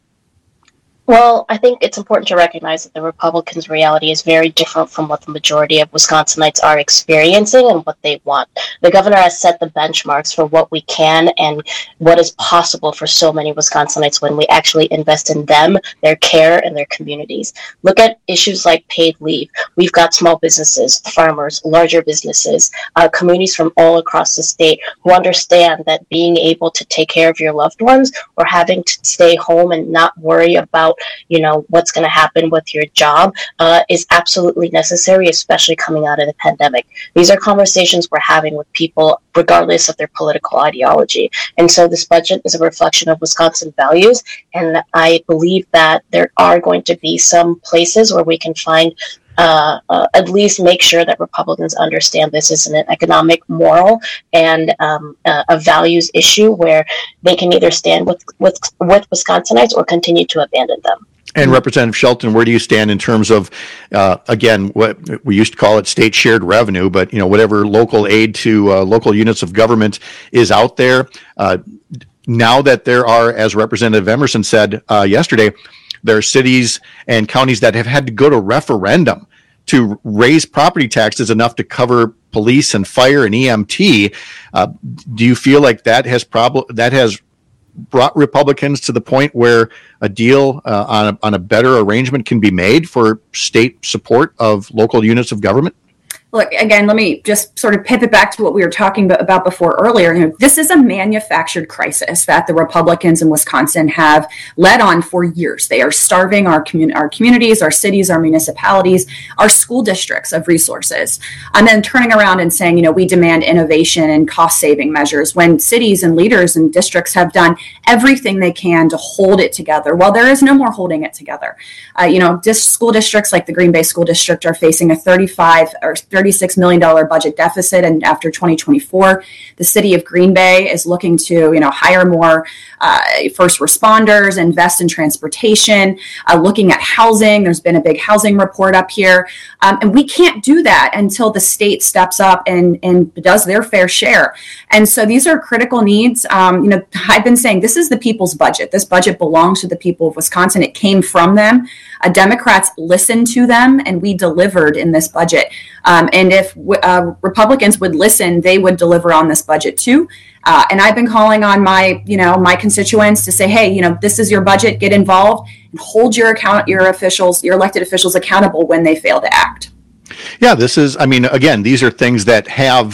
Well, I think it's important to recognize that the Republicans' reality is very different from what the majority of Wisconsinites are experiencing and what they want. The governor has set the benchmarks for what we can and what is possible for so many Wisconsinites when we actually invest in them, their care, and their communities. Look at issues like paid leave. We've got small businesses, farmers, larger businesses, uh, communities from all across the state who understand that being able to take care of your loved ones or having to stay home and not worry about you know, what's going to happen with your job uh, is absolutely necessary, especially coming out of the pandemic. These are conversations we're having with people regardless of their political ideology. And so this budget is a reflection of Wisconsin values. And I believe that there are going to be some places where we can find Uh, uh, at least make sure that Republicans understand this is an economic, moral, and um, uh, a values issue where they can either stand with, with with Wisconsinites or continue to abandon them. And Representative Shelton, where do you stand in terms of, uh, again, what we used to call it state shared revenue, but you know whatever local aid to uh, local units of government is out there uh, now that there are, as Representative Emerson said uh, yesterday, there are cities and counties that have had to go to referendum to raise property taxes enough to cover police and fire and E M T. Uh, do you feel like that has prob- that has brought Republicans to the point where a deal uh, on a, on a better arrangement can be made for state support of local units of government? Look, again, let me just sort of pivot back to what we were talking about before earlier. You know, this is a manufactured crisis that the Republicans in Wisconsin have led on for years. They are starving our, commun- our communities, our cities, our municipalities, our school districts of resources, and then turning around and saying, you know, we demand innovation and cost-saving measures when cities and leaders and districts have done everything they can to hold it together. Well, there is no more holding it together. Uh, you know, dis- school districts like the Green Bay School District are facing a thirty-five or thirty-six million dollars budget deficit, and after twenty twenty-four, the city of Green Bay is looking to, you know, hire more uh, first responders, invest in transportation, uh, looking at housing. There's been a big housing report up here, um, and we can't do that until the state steps up and and does their fair share. And so these are critical needs. Um, you know, I've been saying this is the people's budget. This budget belongs to the people of Wisconsin. It came from them. Uh, Democrats listened to them, and we delivered in this budget. Um, and if uh, Republicans would listen, they would deliver on this budget too. Uh, and I've been calling on my, you know, my constituents to say, hey, you know, this is your budget. Get involved and hold your account, your officials, your elected officials accountable when they fail to act. Yeah, this is. I mean, again, these are things that have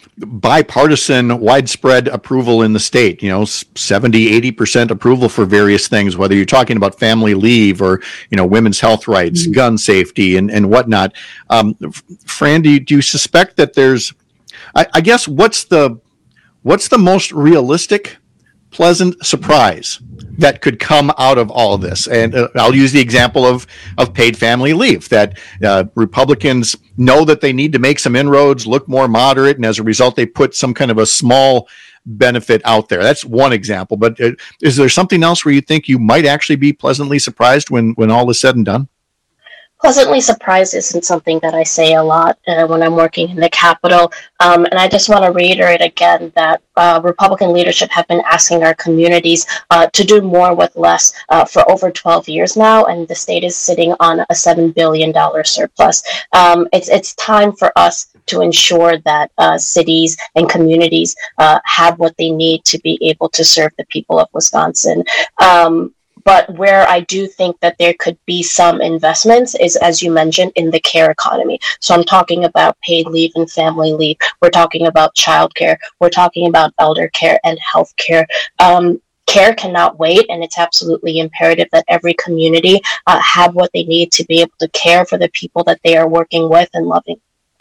bipartisan widespread approval in the state, you know, seventy, eighty percent approval for various things, whether you're talking about family leave or, you know, women's health rights, mm-hmm. gun safety and, and whatnot. Um, Fran, do you, do you suspect that there's, I, I guess, what's the, what's the most realistic, pleasant surprise that could come out of all of this? And uh, I'll use the example of, of paid family leave, that uh, Republicans know that they need to make some inroads, look more moderate, and as a result, they put some kind of a small benefit out there. That's one example. But uh, is there something else where you think you might actually be pleasantly surprised when, when all is said and done? Pleasantly surprised isn't something that I say a lot uh, when I'm working in the Capitol. Um, and I just want to reiterate again that uh, Republican leadership have been asking our communities uh, to do more with less uh, for over twelve years now, and the state is sitting on a seven billion dollars surplus. Um, it's, it's time for us to ensure that uh, cities and communities uh, have what they need to be able to serve the people of Wisconsin. Um, But where I do think that there could be some investments is, as you mentioned, in the care economy. So I'm talking about paid leave and family leave. We're talking about childcare. We're talking about elder care and health care. Um, care cannot wait, and it's absolutely imperative that every community uh, have what they need to be able to care for the people that they are working with and loving.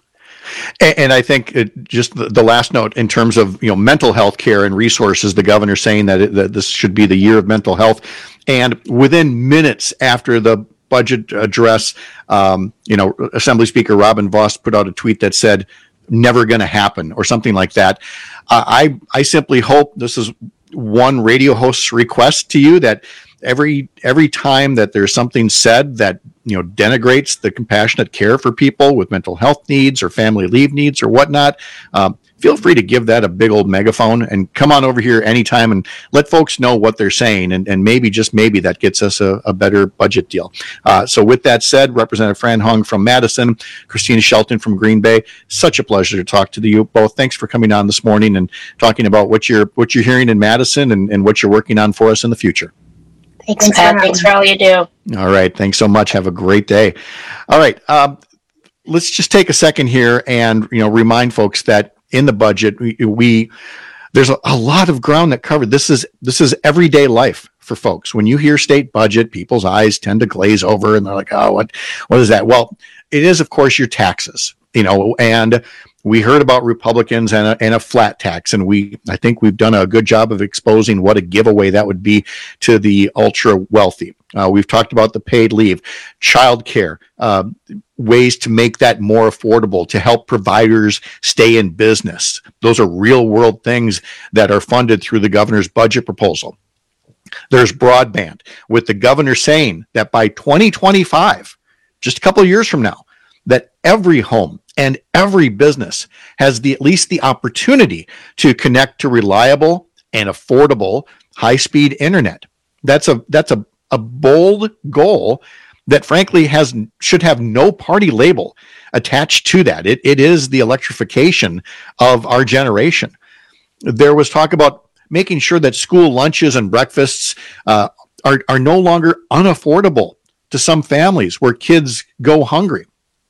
And, and I think it, just the, the last note in terms of, you know, mental health care and resources, the governor saying that, it, that this should be the year of mental health. And within minutes after the budget address, um, you know, Assembly Speaker Robin Vos put out a tweet that said, never going to happen, or something like that. Uh, I, I simply hope this is one radio host's request to you, that every every time that there's something said that, you know, denigrates the compassionate care for people with mental health needs or family leave needs or whatnot, um, feel free to give that a big old megaphone and come on over here anytime and let folks know what they're saying. And, and maybe, just maybe, that gets us a, a better budget deal. Uh, so with that said, Representative Fran Hung from Madison, Christina Shelton from Green Bay, such a pleasure to talk to you both. Thanks for coming on this morning and talking about what you're what you're hearing in Madison and, and what you're working on for us in the future. Thanks, Thanks Pat. For Thanks for all you do. All right. Thanks so much. Have a great day. All right. Um, let's just take a second here and, you know, remind folks that in the budget, we, we there's a, a lot of ground that covered. This is this is everyday life for folks. When you hear state budget, people's eyes tend to glaze over and they're like, oh, what what is that? Well, it is, of course, your taxes, you know, and we heard about Republicans and a, and a flat tax, and we I think we've done a good job of exposing what a giveaway that would be to the ultra wealthy. Uh, we've talked about the paid leave, child care, uh, ways to make that more affordable, to help providers stay in business. Those are real world things that are funded through the governor's budget proposal. There's broadband, with the governor saying that by twenty twenty-five, just a couple of years from now, that every home and every business has the at least the opportunity to connect to reliable and affordable high-speed internet. That's a that's a, a bold goal that frankly has should have no party label attached to that. It it is the electrification of our generation. There was talk about making sure that school lunches and breakfasts uh, are are no longer unaffordable to some families where kids go hungry.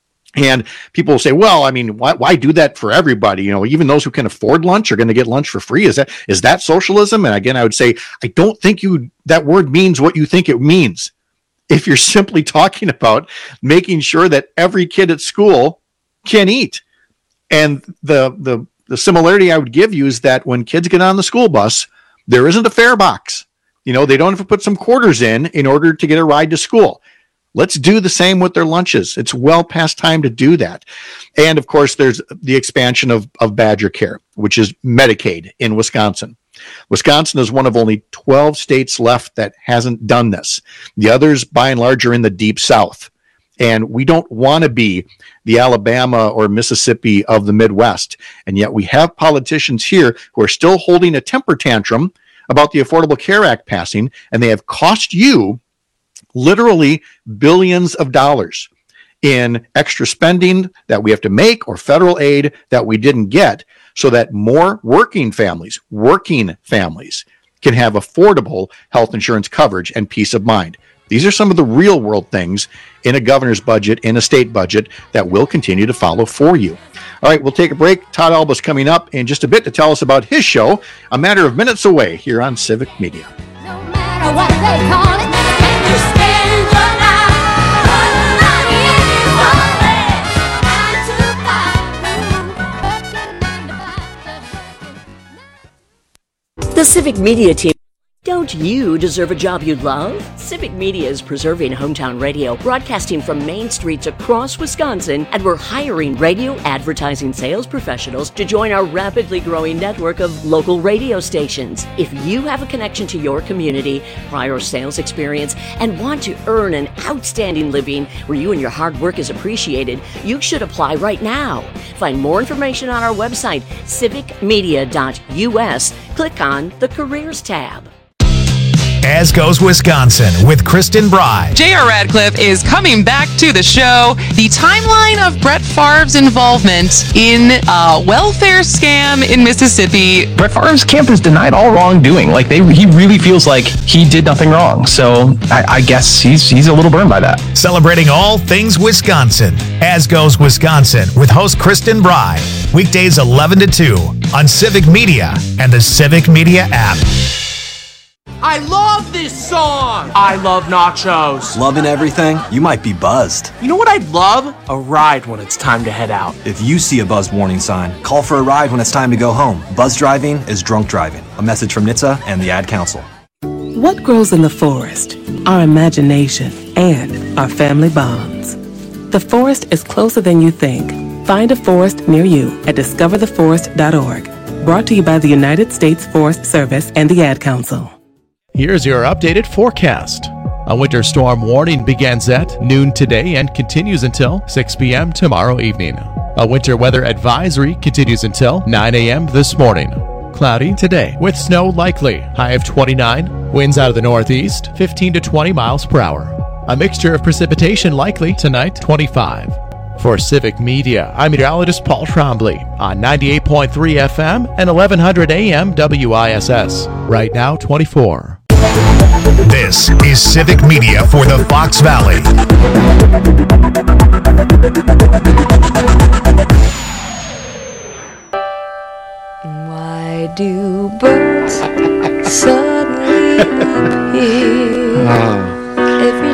And people will say, well, I mean, why, why do that for everybody? You know, even those who can afford lunch are going to get lunch for free. Is that is that socialism? And again, I would say, I don't think you that word means what you think it means. If you're simply talking about making sure that every kid at school can eat. And the the the similarity I would give you is that when kids get on the school bus, there isn't a fare box. You know, they don't have to put some quarters in in order to get a ride to school. Let's do the same with their lunches. It's well past time to do that. And of course, there's the expansion of, of Badger Care, which is Medicaid in Wisconsin. Wisconsin is one of only twelve states left that hasn't done this. The others, by and large, are in the deep South. And we don't want to be the Alabama or Mississippi of the Midwest. And yet we have politicians here who are still holding a temper tantrum about the Affordable Care Act passing, and they have cost you literally billions of dollars in extra spending that we have to make or federal aid that we didn't get, so that more working families, working families can have affordable health insurance coverage and peace of mind. These are some of the real world things in a governor's budget, in a state budget, that will continue to follow for you. All right, we'll take a break. Todd Alba's coming up in just a bit to tell us about his show, a matter of minutes away here on Civic Media. No matter what they call it. The Civic Media team. Don't Don't you deserve a job you love? Civic Media is preserving hometown radio, broadcasting from main streets across Wisconsin, and we're hiring radio advertising sales professionals to join our rapidly growing network of local radio stations. If you have a connection to your community, prior sales experience, and want to earn an outstanding living where you and your hard work is appreciated, you should apply right now. Find more information on our website, civic media dot u s. Click on the Careers tab. As Goes Wisconsin with Kristen Bry. J R. Radcliffe is coming back to the show. The timeline of Brett Favre's involvement in a welfare scam in Mississippi. Brett Favre's camp has denied all wrongdoing. Like they, he really feels like he did nothing wrong. So I, I guess he's he's a little burned by that. Celebrating all things Wisconsin. As Goes Wisconsin with host Kristen Bry. Weekdays eleven to two on Civic Media and the Civic Media app. I love this song! I love nachos. Loving everything? You might be buzzed. You know what I'd love? A ride when it's time to head out. If you see a buzzed warning sign, call for a ride when it's time to go home. Buzz driving is drunk driving. A message from N H T S A and the Ad Council. What grows in the forest? Our imagination and our family bonds. The forest is closer than you think. Find a forest near you at discover the forest dot org. Brought to you by the United States Forest Service and the Ad Council. Here's your updated forecast. A winter storm warning begins at noon today and continues until six p.m. tomorrow evening. A winter weather advisory continues until nine a.m. this morning. Cloudy today with snow likely. High of twenty-nine. Winds out of the northeast, fifteen to twenty miles per hour. A mixture of precipitation likely tonight, twenty-five. For Civic Media, I'm meteorologist Paul Trombley on ninety-eight point three F M and eleven hundred A M W I S S. Right now, twenty-four. This is Civic Media for the Fox Valley. Why do birds suddenly appear every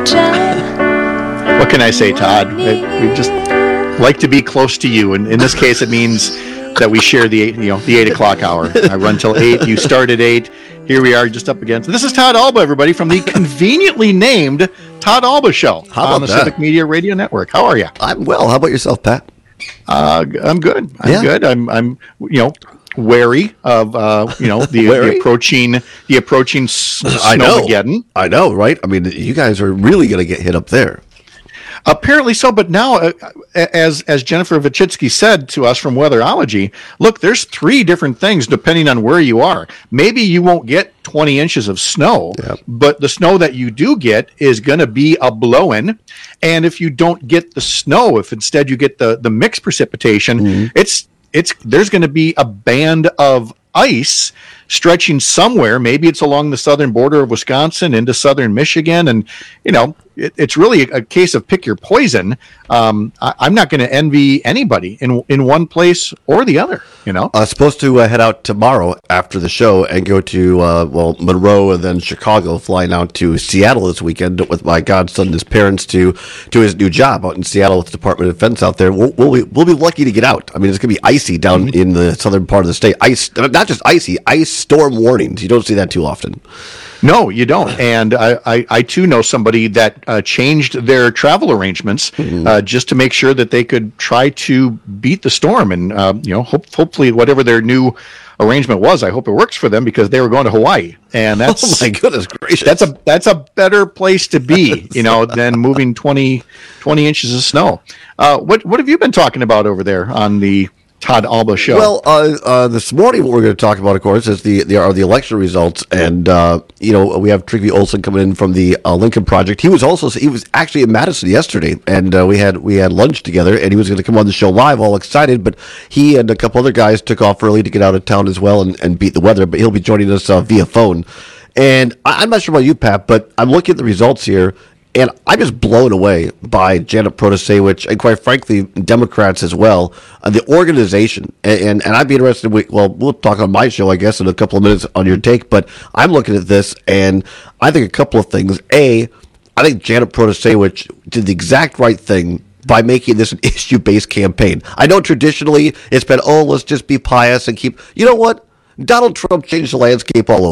time? What can I say, Todd? We just like to be close to you, and in this case, it means that we share the eight, you know, the eight o'clock hour. I run till eight. You start at eight. Here we are, just up against. This is Todd Alba, everybody, from the conveniently named Todd Alba Show How about on the that? Civic Media Radio Network. How are you? I'm well. How about yourself, Pat? Uh, I'm good. I'm Yeah. good. I'm, I'm, you know, wary of, uh, you know, the, the Wary? approaching, the approaching s- I know. snowmageddon. I know, right? I mean, you guys are really going to get hit up there. Apparently so, but now, uh, as as Jennifer Vachitsky said to us from Weatherology, look, there's three different things depending on where you are. Maybe you won't get twenty inches of snow, but the snow that you do get is going to be a blowing. And if you don't get the snow, if instead you get the the mixed precipitation, Mm-hmm. it's it's there's going to be a band of ice stretching somewhere. Maybe it's along the southern border of Wisconsin into southern Michigan, and you know it, it's really a, a case of pick your poison. Um, I, I'm not going to envy anybody in in one place or the other. You know, I'm supposed to uh, head out tomorrow after the show and go to, uh, well, Monroe and then Chicago, flying out to Seattle this weekend with my godson and his parents to to his new job out in Seattle with the Department of Defense out there. We'll, we'll, be, we'll be lucky to get out. I mean, it's going to be icy down in the southern part of the state. Ice, not just icy, ice storm warnings. You don't see that too often. No, you don't. And I, I, I too know somebody that uh, changed their travel arrangements Mm-hmm. uh, just to make sure that they could try to beat the storm. And, uh, you know, hope, hopefully whatever their new arrangement was, I hope it works for them because they were going to Hawaii. And that's, Oh, my goodness gracious. that's a, that's a better place to be, you know, than moving twenty, twenty inches of snow. Uh, what, what have you been talking about over there on the Todd Alba show? Well, uh, uh, this morning, what we're going to talk about, of course, is the, the are the election results, and uh, you know we have Trygve Olsen coming in from the uh, Lincoln Project. He was also he was actually in Madison yesterday, and uh, we had we had lunch together, and he was going to come on the show live, all excited. But he and a couple other guys took off early to get out of town as well and, and beat the weather. But he'll be joining us uh, via phone. And I, I'm not sure about you, Pat, but I'm looking at the results here. And I'm just blown away by Janet Protasewicz and, quite frankly, Democrats as well, uh, the organization. And, and and I'd be interested. We, well, we'll talk on my show, I guess, in a couple of minutes on your take. But I'm looking at this, and I think a couple of things. A, I think Janet Protasewicz did the exact right thing by making this an issue-based campaign. I know traditionally it's been, oh, let's just be pious and keep. You know what? Donald Trump changed the landscape all over.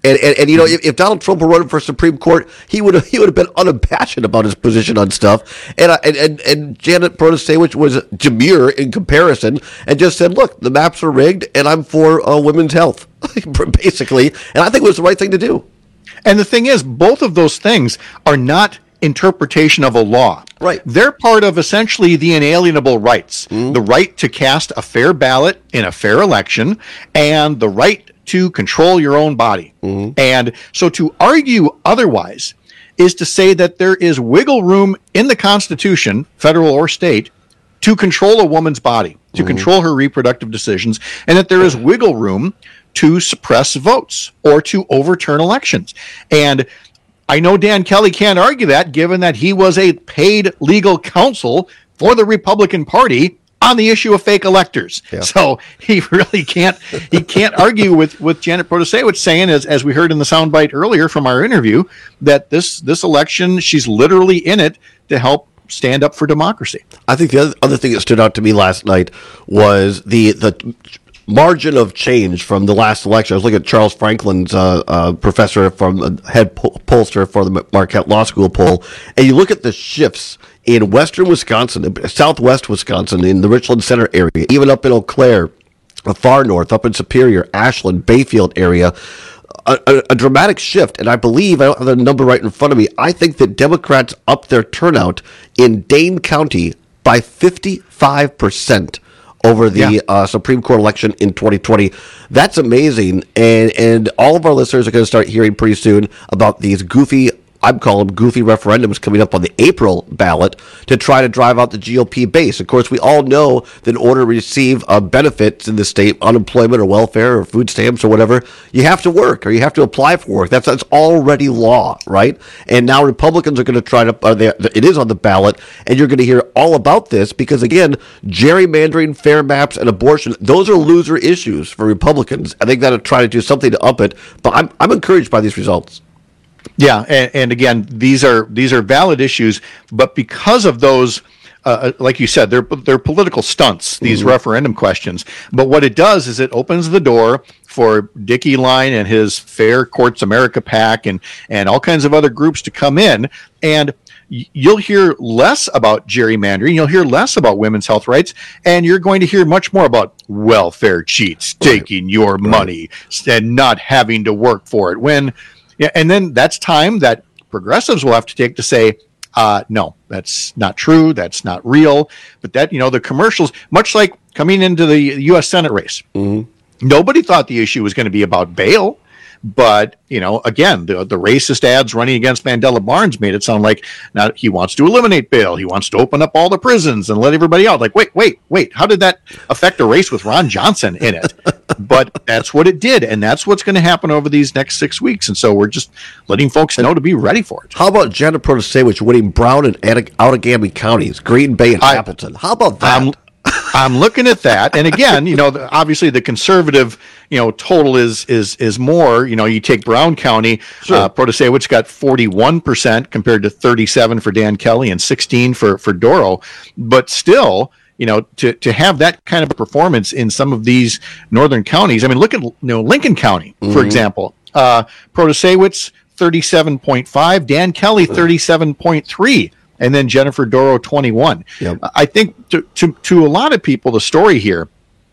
And, and, and you know, if, if Donald Trump were running for Supreme Court, he would have he would have been unabashed about his position on stuff. And uh, and, and and Janet Protasewicz was demure in comparison and just said, "Look, the maps are rigged, and I'm for uh, women's health," basically. And I think it was the right thing to do. And the thing is, both of those things are not interpretation of a law. Right. They're part of essentially the inalienable rights. Mm-hmm. The right to cast a fair ballot in a fair election and the right to control your own body. Mm-hmm. And so to argue otherwise is to say that there is wiggle room in the Constitution, federal or state, to control a woman's body, to mm-hmm. control her reproductive decisions, and that there is wiggle room to suppress votes or to overturn elections. And I know Dan Kelly can't argue that, given that he was a paid legal counsel for the Republican Party on the issue of fake electors. Yeah. So he really can't he can't argue with, with Janet Protasewicz saying, as as we heard in the soundbite earlier from our interview, that this this election, she's literally in it to help stand up for democracy. I think the other, other thing that stood out to me last night was the the margin of change from the last election. I was looking at Charles Franklin's uh, uh, professor from uh, head poll- pollster for the Marquette Law School poll, and you look at the shifts in western Wisconsin, southwest Wisconsin, in the Richland Center area, even up in Eau Claire, far north, up in Superior, Ashland, Bayfield area, a, a, a dramatic shift. And I believe, I don't have the number right in front of me, I think that Democrats upped their turnout in Dane County by fifty-five percent over the yeah. uh, Supreme Court election in twenty twenty. That's amazing. And, and all of our listeners are going to start hearing pretty soon about these goofy, I'm calling them goofy referendums coming up on the April ballot to try to drive out the G O P base. Of course, we all know that in order to receive uh, benefits in the state, unemployment or welfare or food stamps or whatever, you have to work or you have to apply for work. That's that's already law, right? And now Republicans are going to try to, uh, they, it is on the ballot, and you're going to hear all about this because, again, gerrymandering, fair maps, and abortion, those are loser issues for Republicans. I think that'll try to do something to up it, but I'm I'm encouraged by these results. Yeah, and, and again, these are these are valid issues, but because of those, uh, like you said, they're they're political stunts. These mm-hmm. referendum questions. But what it does is it opens the door for Dick Uihlein and his Fair Courts America PAC and and all kinds of other groups to come in, and you'll hear less about gerrymandering. You'll hear less about women's health rights, and you're going to hear much more about welfare cheats taking right. your money right. and not having to work for it. When Yeah, and then that's time that progressives will have to take to say, uh, no, that's not true. That's not real. But that, you know, the commercials, much like coming into the U S Senate race, mm-hmm. nobody thought the issue was going to be about bail. But, you know, again, the the racist ads running against Mandela Barnes made it sound like now he wants to eliminate bail. He wants to open up all the prisons and let everybody out. Like, wait, wait, wait. How did that affect a race with Ron Johnson in it? But that's what it did. And that's what's going to happen over these next six weeks. And so we're just letting folks know to be ready for it. How about Janet Protasewicz winning Brown and Outagamie counties, Green Bay and I, Appleton? How about that? I'm, I'm looking at that. And again, you know, the, obviously the conservative, you know, total is is is more. You know, you take Brown County, sure. uh, Protasewicz got forty-one percent compared to thirty-seven for Dan Kelly and sixteen for, for Dorow. But still, you know, to, to have that kind of a performance in some of these northern counties. I mean, look at, you know, Lincoln County, mm-hmm. for example. Uh, Protasewicz, thirty-seven point five. Dan Kelly, thirty-seven point three. And then Jennifer Dorow, twenty-one. Yep. I think to, to to a lot of people, the story here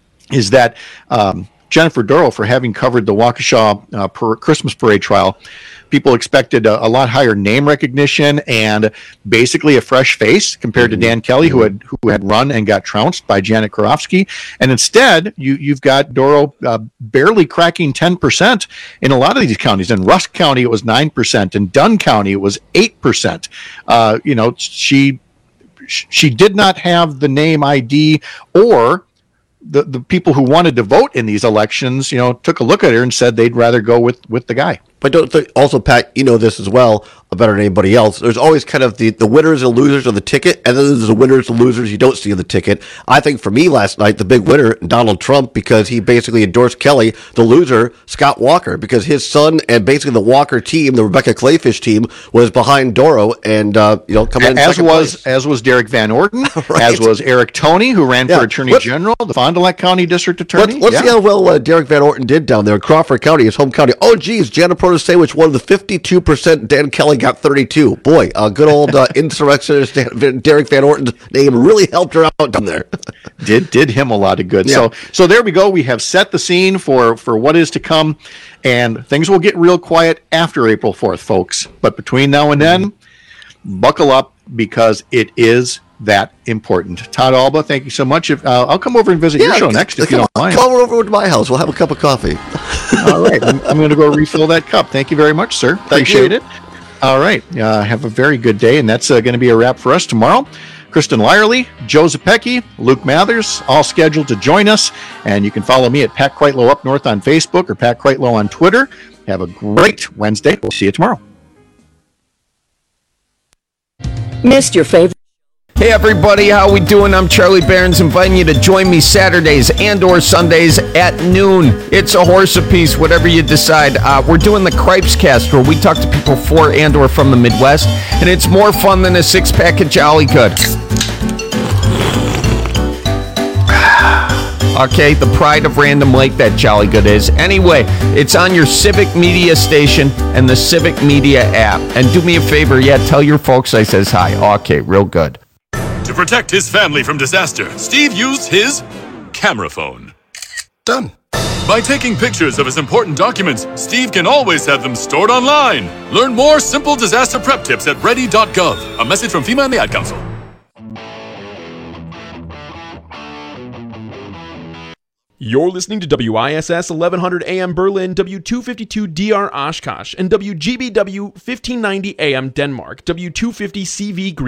is that um, Jennifer Dorow, for having covered the Waukesha uh, per Christmas parade trial, people expected a, a lot higher name recognition and basically a fresh face compared mm-hmm. to Dan Kelly, who had who had run and got trounced by Janet Karofsky. And instead, you you've got Dorow uh, barely cracking ten percent in a lot of these counties. In Rusk County, it was nine percent. In Dunn County, it was eight percent. Uh, you know, she she did not have the name I D or the the people who wanted to vote in these elections, you know, took a look at her and said they'd rather go with with the guy. But don't th- also, Pat, you know this as well, better than anybody else. There's always kind of the, the winners and losers of the ticket, and then there's the winners and losers you don't see on the ticket. I think for me last night, the big winner, Donald Trump, because he basically endorsed Kelly. The loser, Scott Walker, because his son and basically the Walker team, the Rebecca Clayfish team, was behind Doro, and uh, you know, coming in as second was place. as was Derek Van Orton, Right. as was Eric Toney, who ran Yeah. for Attorney What- General, the Fond du Lac County District Attorney. Let's, let's Yeah. see how well uh, Derek Van Orton did down there in Crawford County, his home county. Oh, geez, Janet Protasiewicz won the fifty-two percent. Dan Kelly got thirty-two. Boy, uh, good old uh, insurrectionist Dan- Derek Van Orton's name really helped her out down there. did did him a lot of good. Yeah. So so there we go. We have set the scene for for what is to come, and things will get real quiet after April fourth, folks. But between now and then, buckle up because it is that important. Todd Alba, thank you so much. If uh, I'll come over and visit your show next if you don't mind. Come over to my house. We'll have a cup of coffee. All right, I'm, I'm going to go refill that cup. Thank you very much, sir. Appreciate you. it. All right, uh, have a very good day, and that's uh, going to be a wrap for us tomorrow. Kristen Lyerly, Joe Zapecki, Luke Mathers, all scheduled to join us, and you can follow me at Pat Quitlow Up North on Facebook or Pat Quitlow on Twitter. Have a great Wednesday. We'll see you tomorrow. Missed your favorite? Hey everybody, how we doing? I'm Charlie Barons, inviting you to join me Saturdays and or Sundays at noon. It's a horse apiece, whatever you decide. Uh, we're doing the Cripes Cast, where we talk to people for and or from the Midwest, and it's more fun than a six-pack of Jolly Good. Okay, the pride of Random Lake, that Jolly Good is. Anyway, it's on your Civic Media station and the Civic Media app. And do me a favor, yeah, tell your folks I says hi. Okay, real good. To protect his family from disaster, Steve used his camera phone. Done. By taking pictures of his important documents, Steve can always have them stored online. Learn more simple disaster prep tips at ready dot gov. A message from FEMA and the Ad Council. You're listening to W I S S eleven hundred A M Berlin, W two fifty-two D R Oshkosh, and W G B W fifteen ninety A M Denmark, W two fifty C V Green.